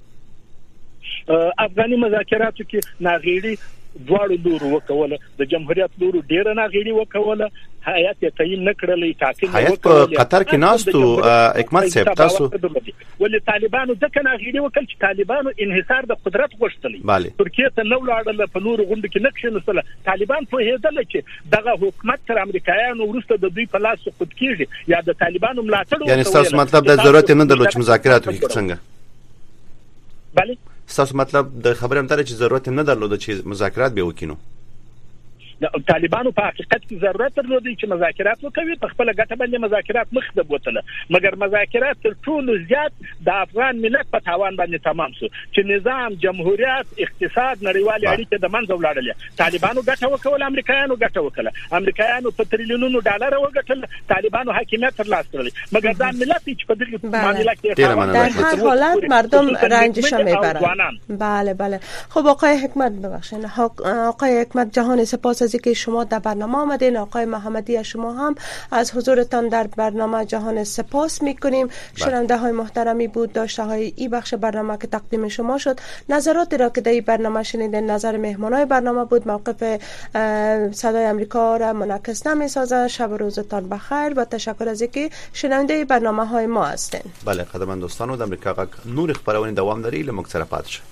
افغاني مذاکراتو کې ناغېړي دواړو لورو وکوله د جمهوریت لورو ډیر ناغېړي وکوله حیات تعیین نکړلې تاکید حیات په قطر کې ناستو حکمت صاحب تاسو ولې طالبانو ځکه ناغېړي وکړ چې طالبانو انحصار د قدرت غوښتلی ترکیه ته نو لاړل په نورو غونډو کې نقش نسله طالبان په هیڅ چې دغه حکومت تر امریکایانو وروسته د دوی په لاس سقوط کیږي یا د طالبانو ملاتړ یعنی تاسو مطلب د ضرورت نه درلود چې مذاکرات وکړي څنګه؟ بله تاسو مطلب د خبرې هم تر چې ضرورت نه درلود چې مذاکرات به وکینو. طالبانو په حقیقت کې ضرورت درلود چې مذاکرات وکوي په خپل ګټه باندې مذاکرات مخ ته بوتله مګر مذاکرات تر ټولو زیات د افغان ملت په تاوان باندې تمام شو چې نظام جمهوریت اقتصاد نړیوالې اړیکې د منځ ولاړلې. طالبانو ګټه وکول امریکایانو ګټه وکړه امریکایانو په تریلیونونو ډالر وګټل طالبانو حاکمیت ترلاسه کړل مګر دا ملت چې په دغه معاملې کې در هر حالت مردم رنجش میبرن. بله بله. خب آقای حکمت ببخشید آقای حکمت جهان سپاس که شما در برنامه آمدین. آقای محمدی شما هم از حضورتان در برنامه جهان سپاس میکنیم. شنونده های محترمی بود داشته های این بخش برنامه که تقدیم شما شد. نظراتی را که در این برنامه شنیدین نظر مهمانای برنامه بود. موقف صدای امریکا را منعکس نمیسازد. شب و روزتان بخیر و تشکر از اینکه شنونده برنامه های ما هستین. بله قدرمن دوستان د امریکا غږ نور خبرونه دوام لري له موږ سره پاتې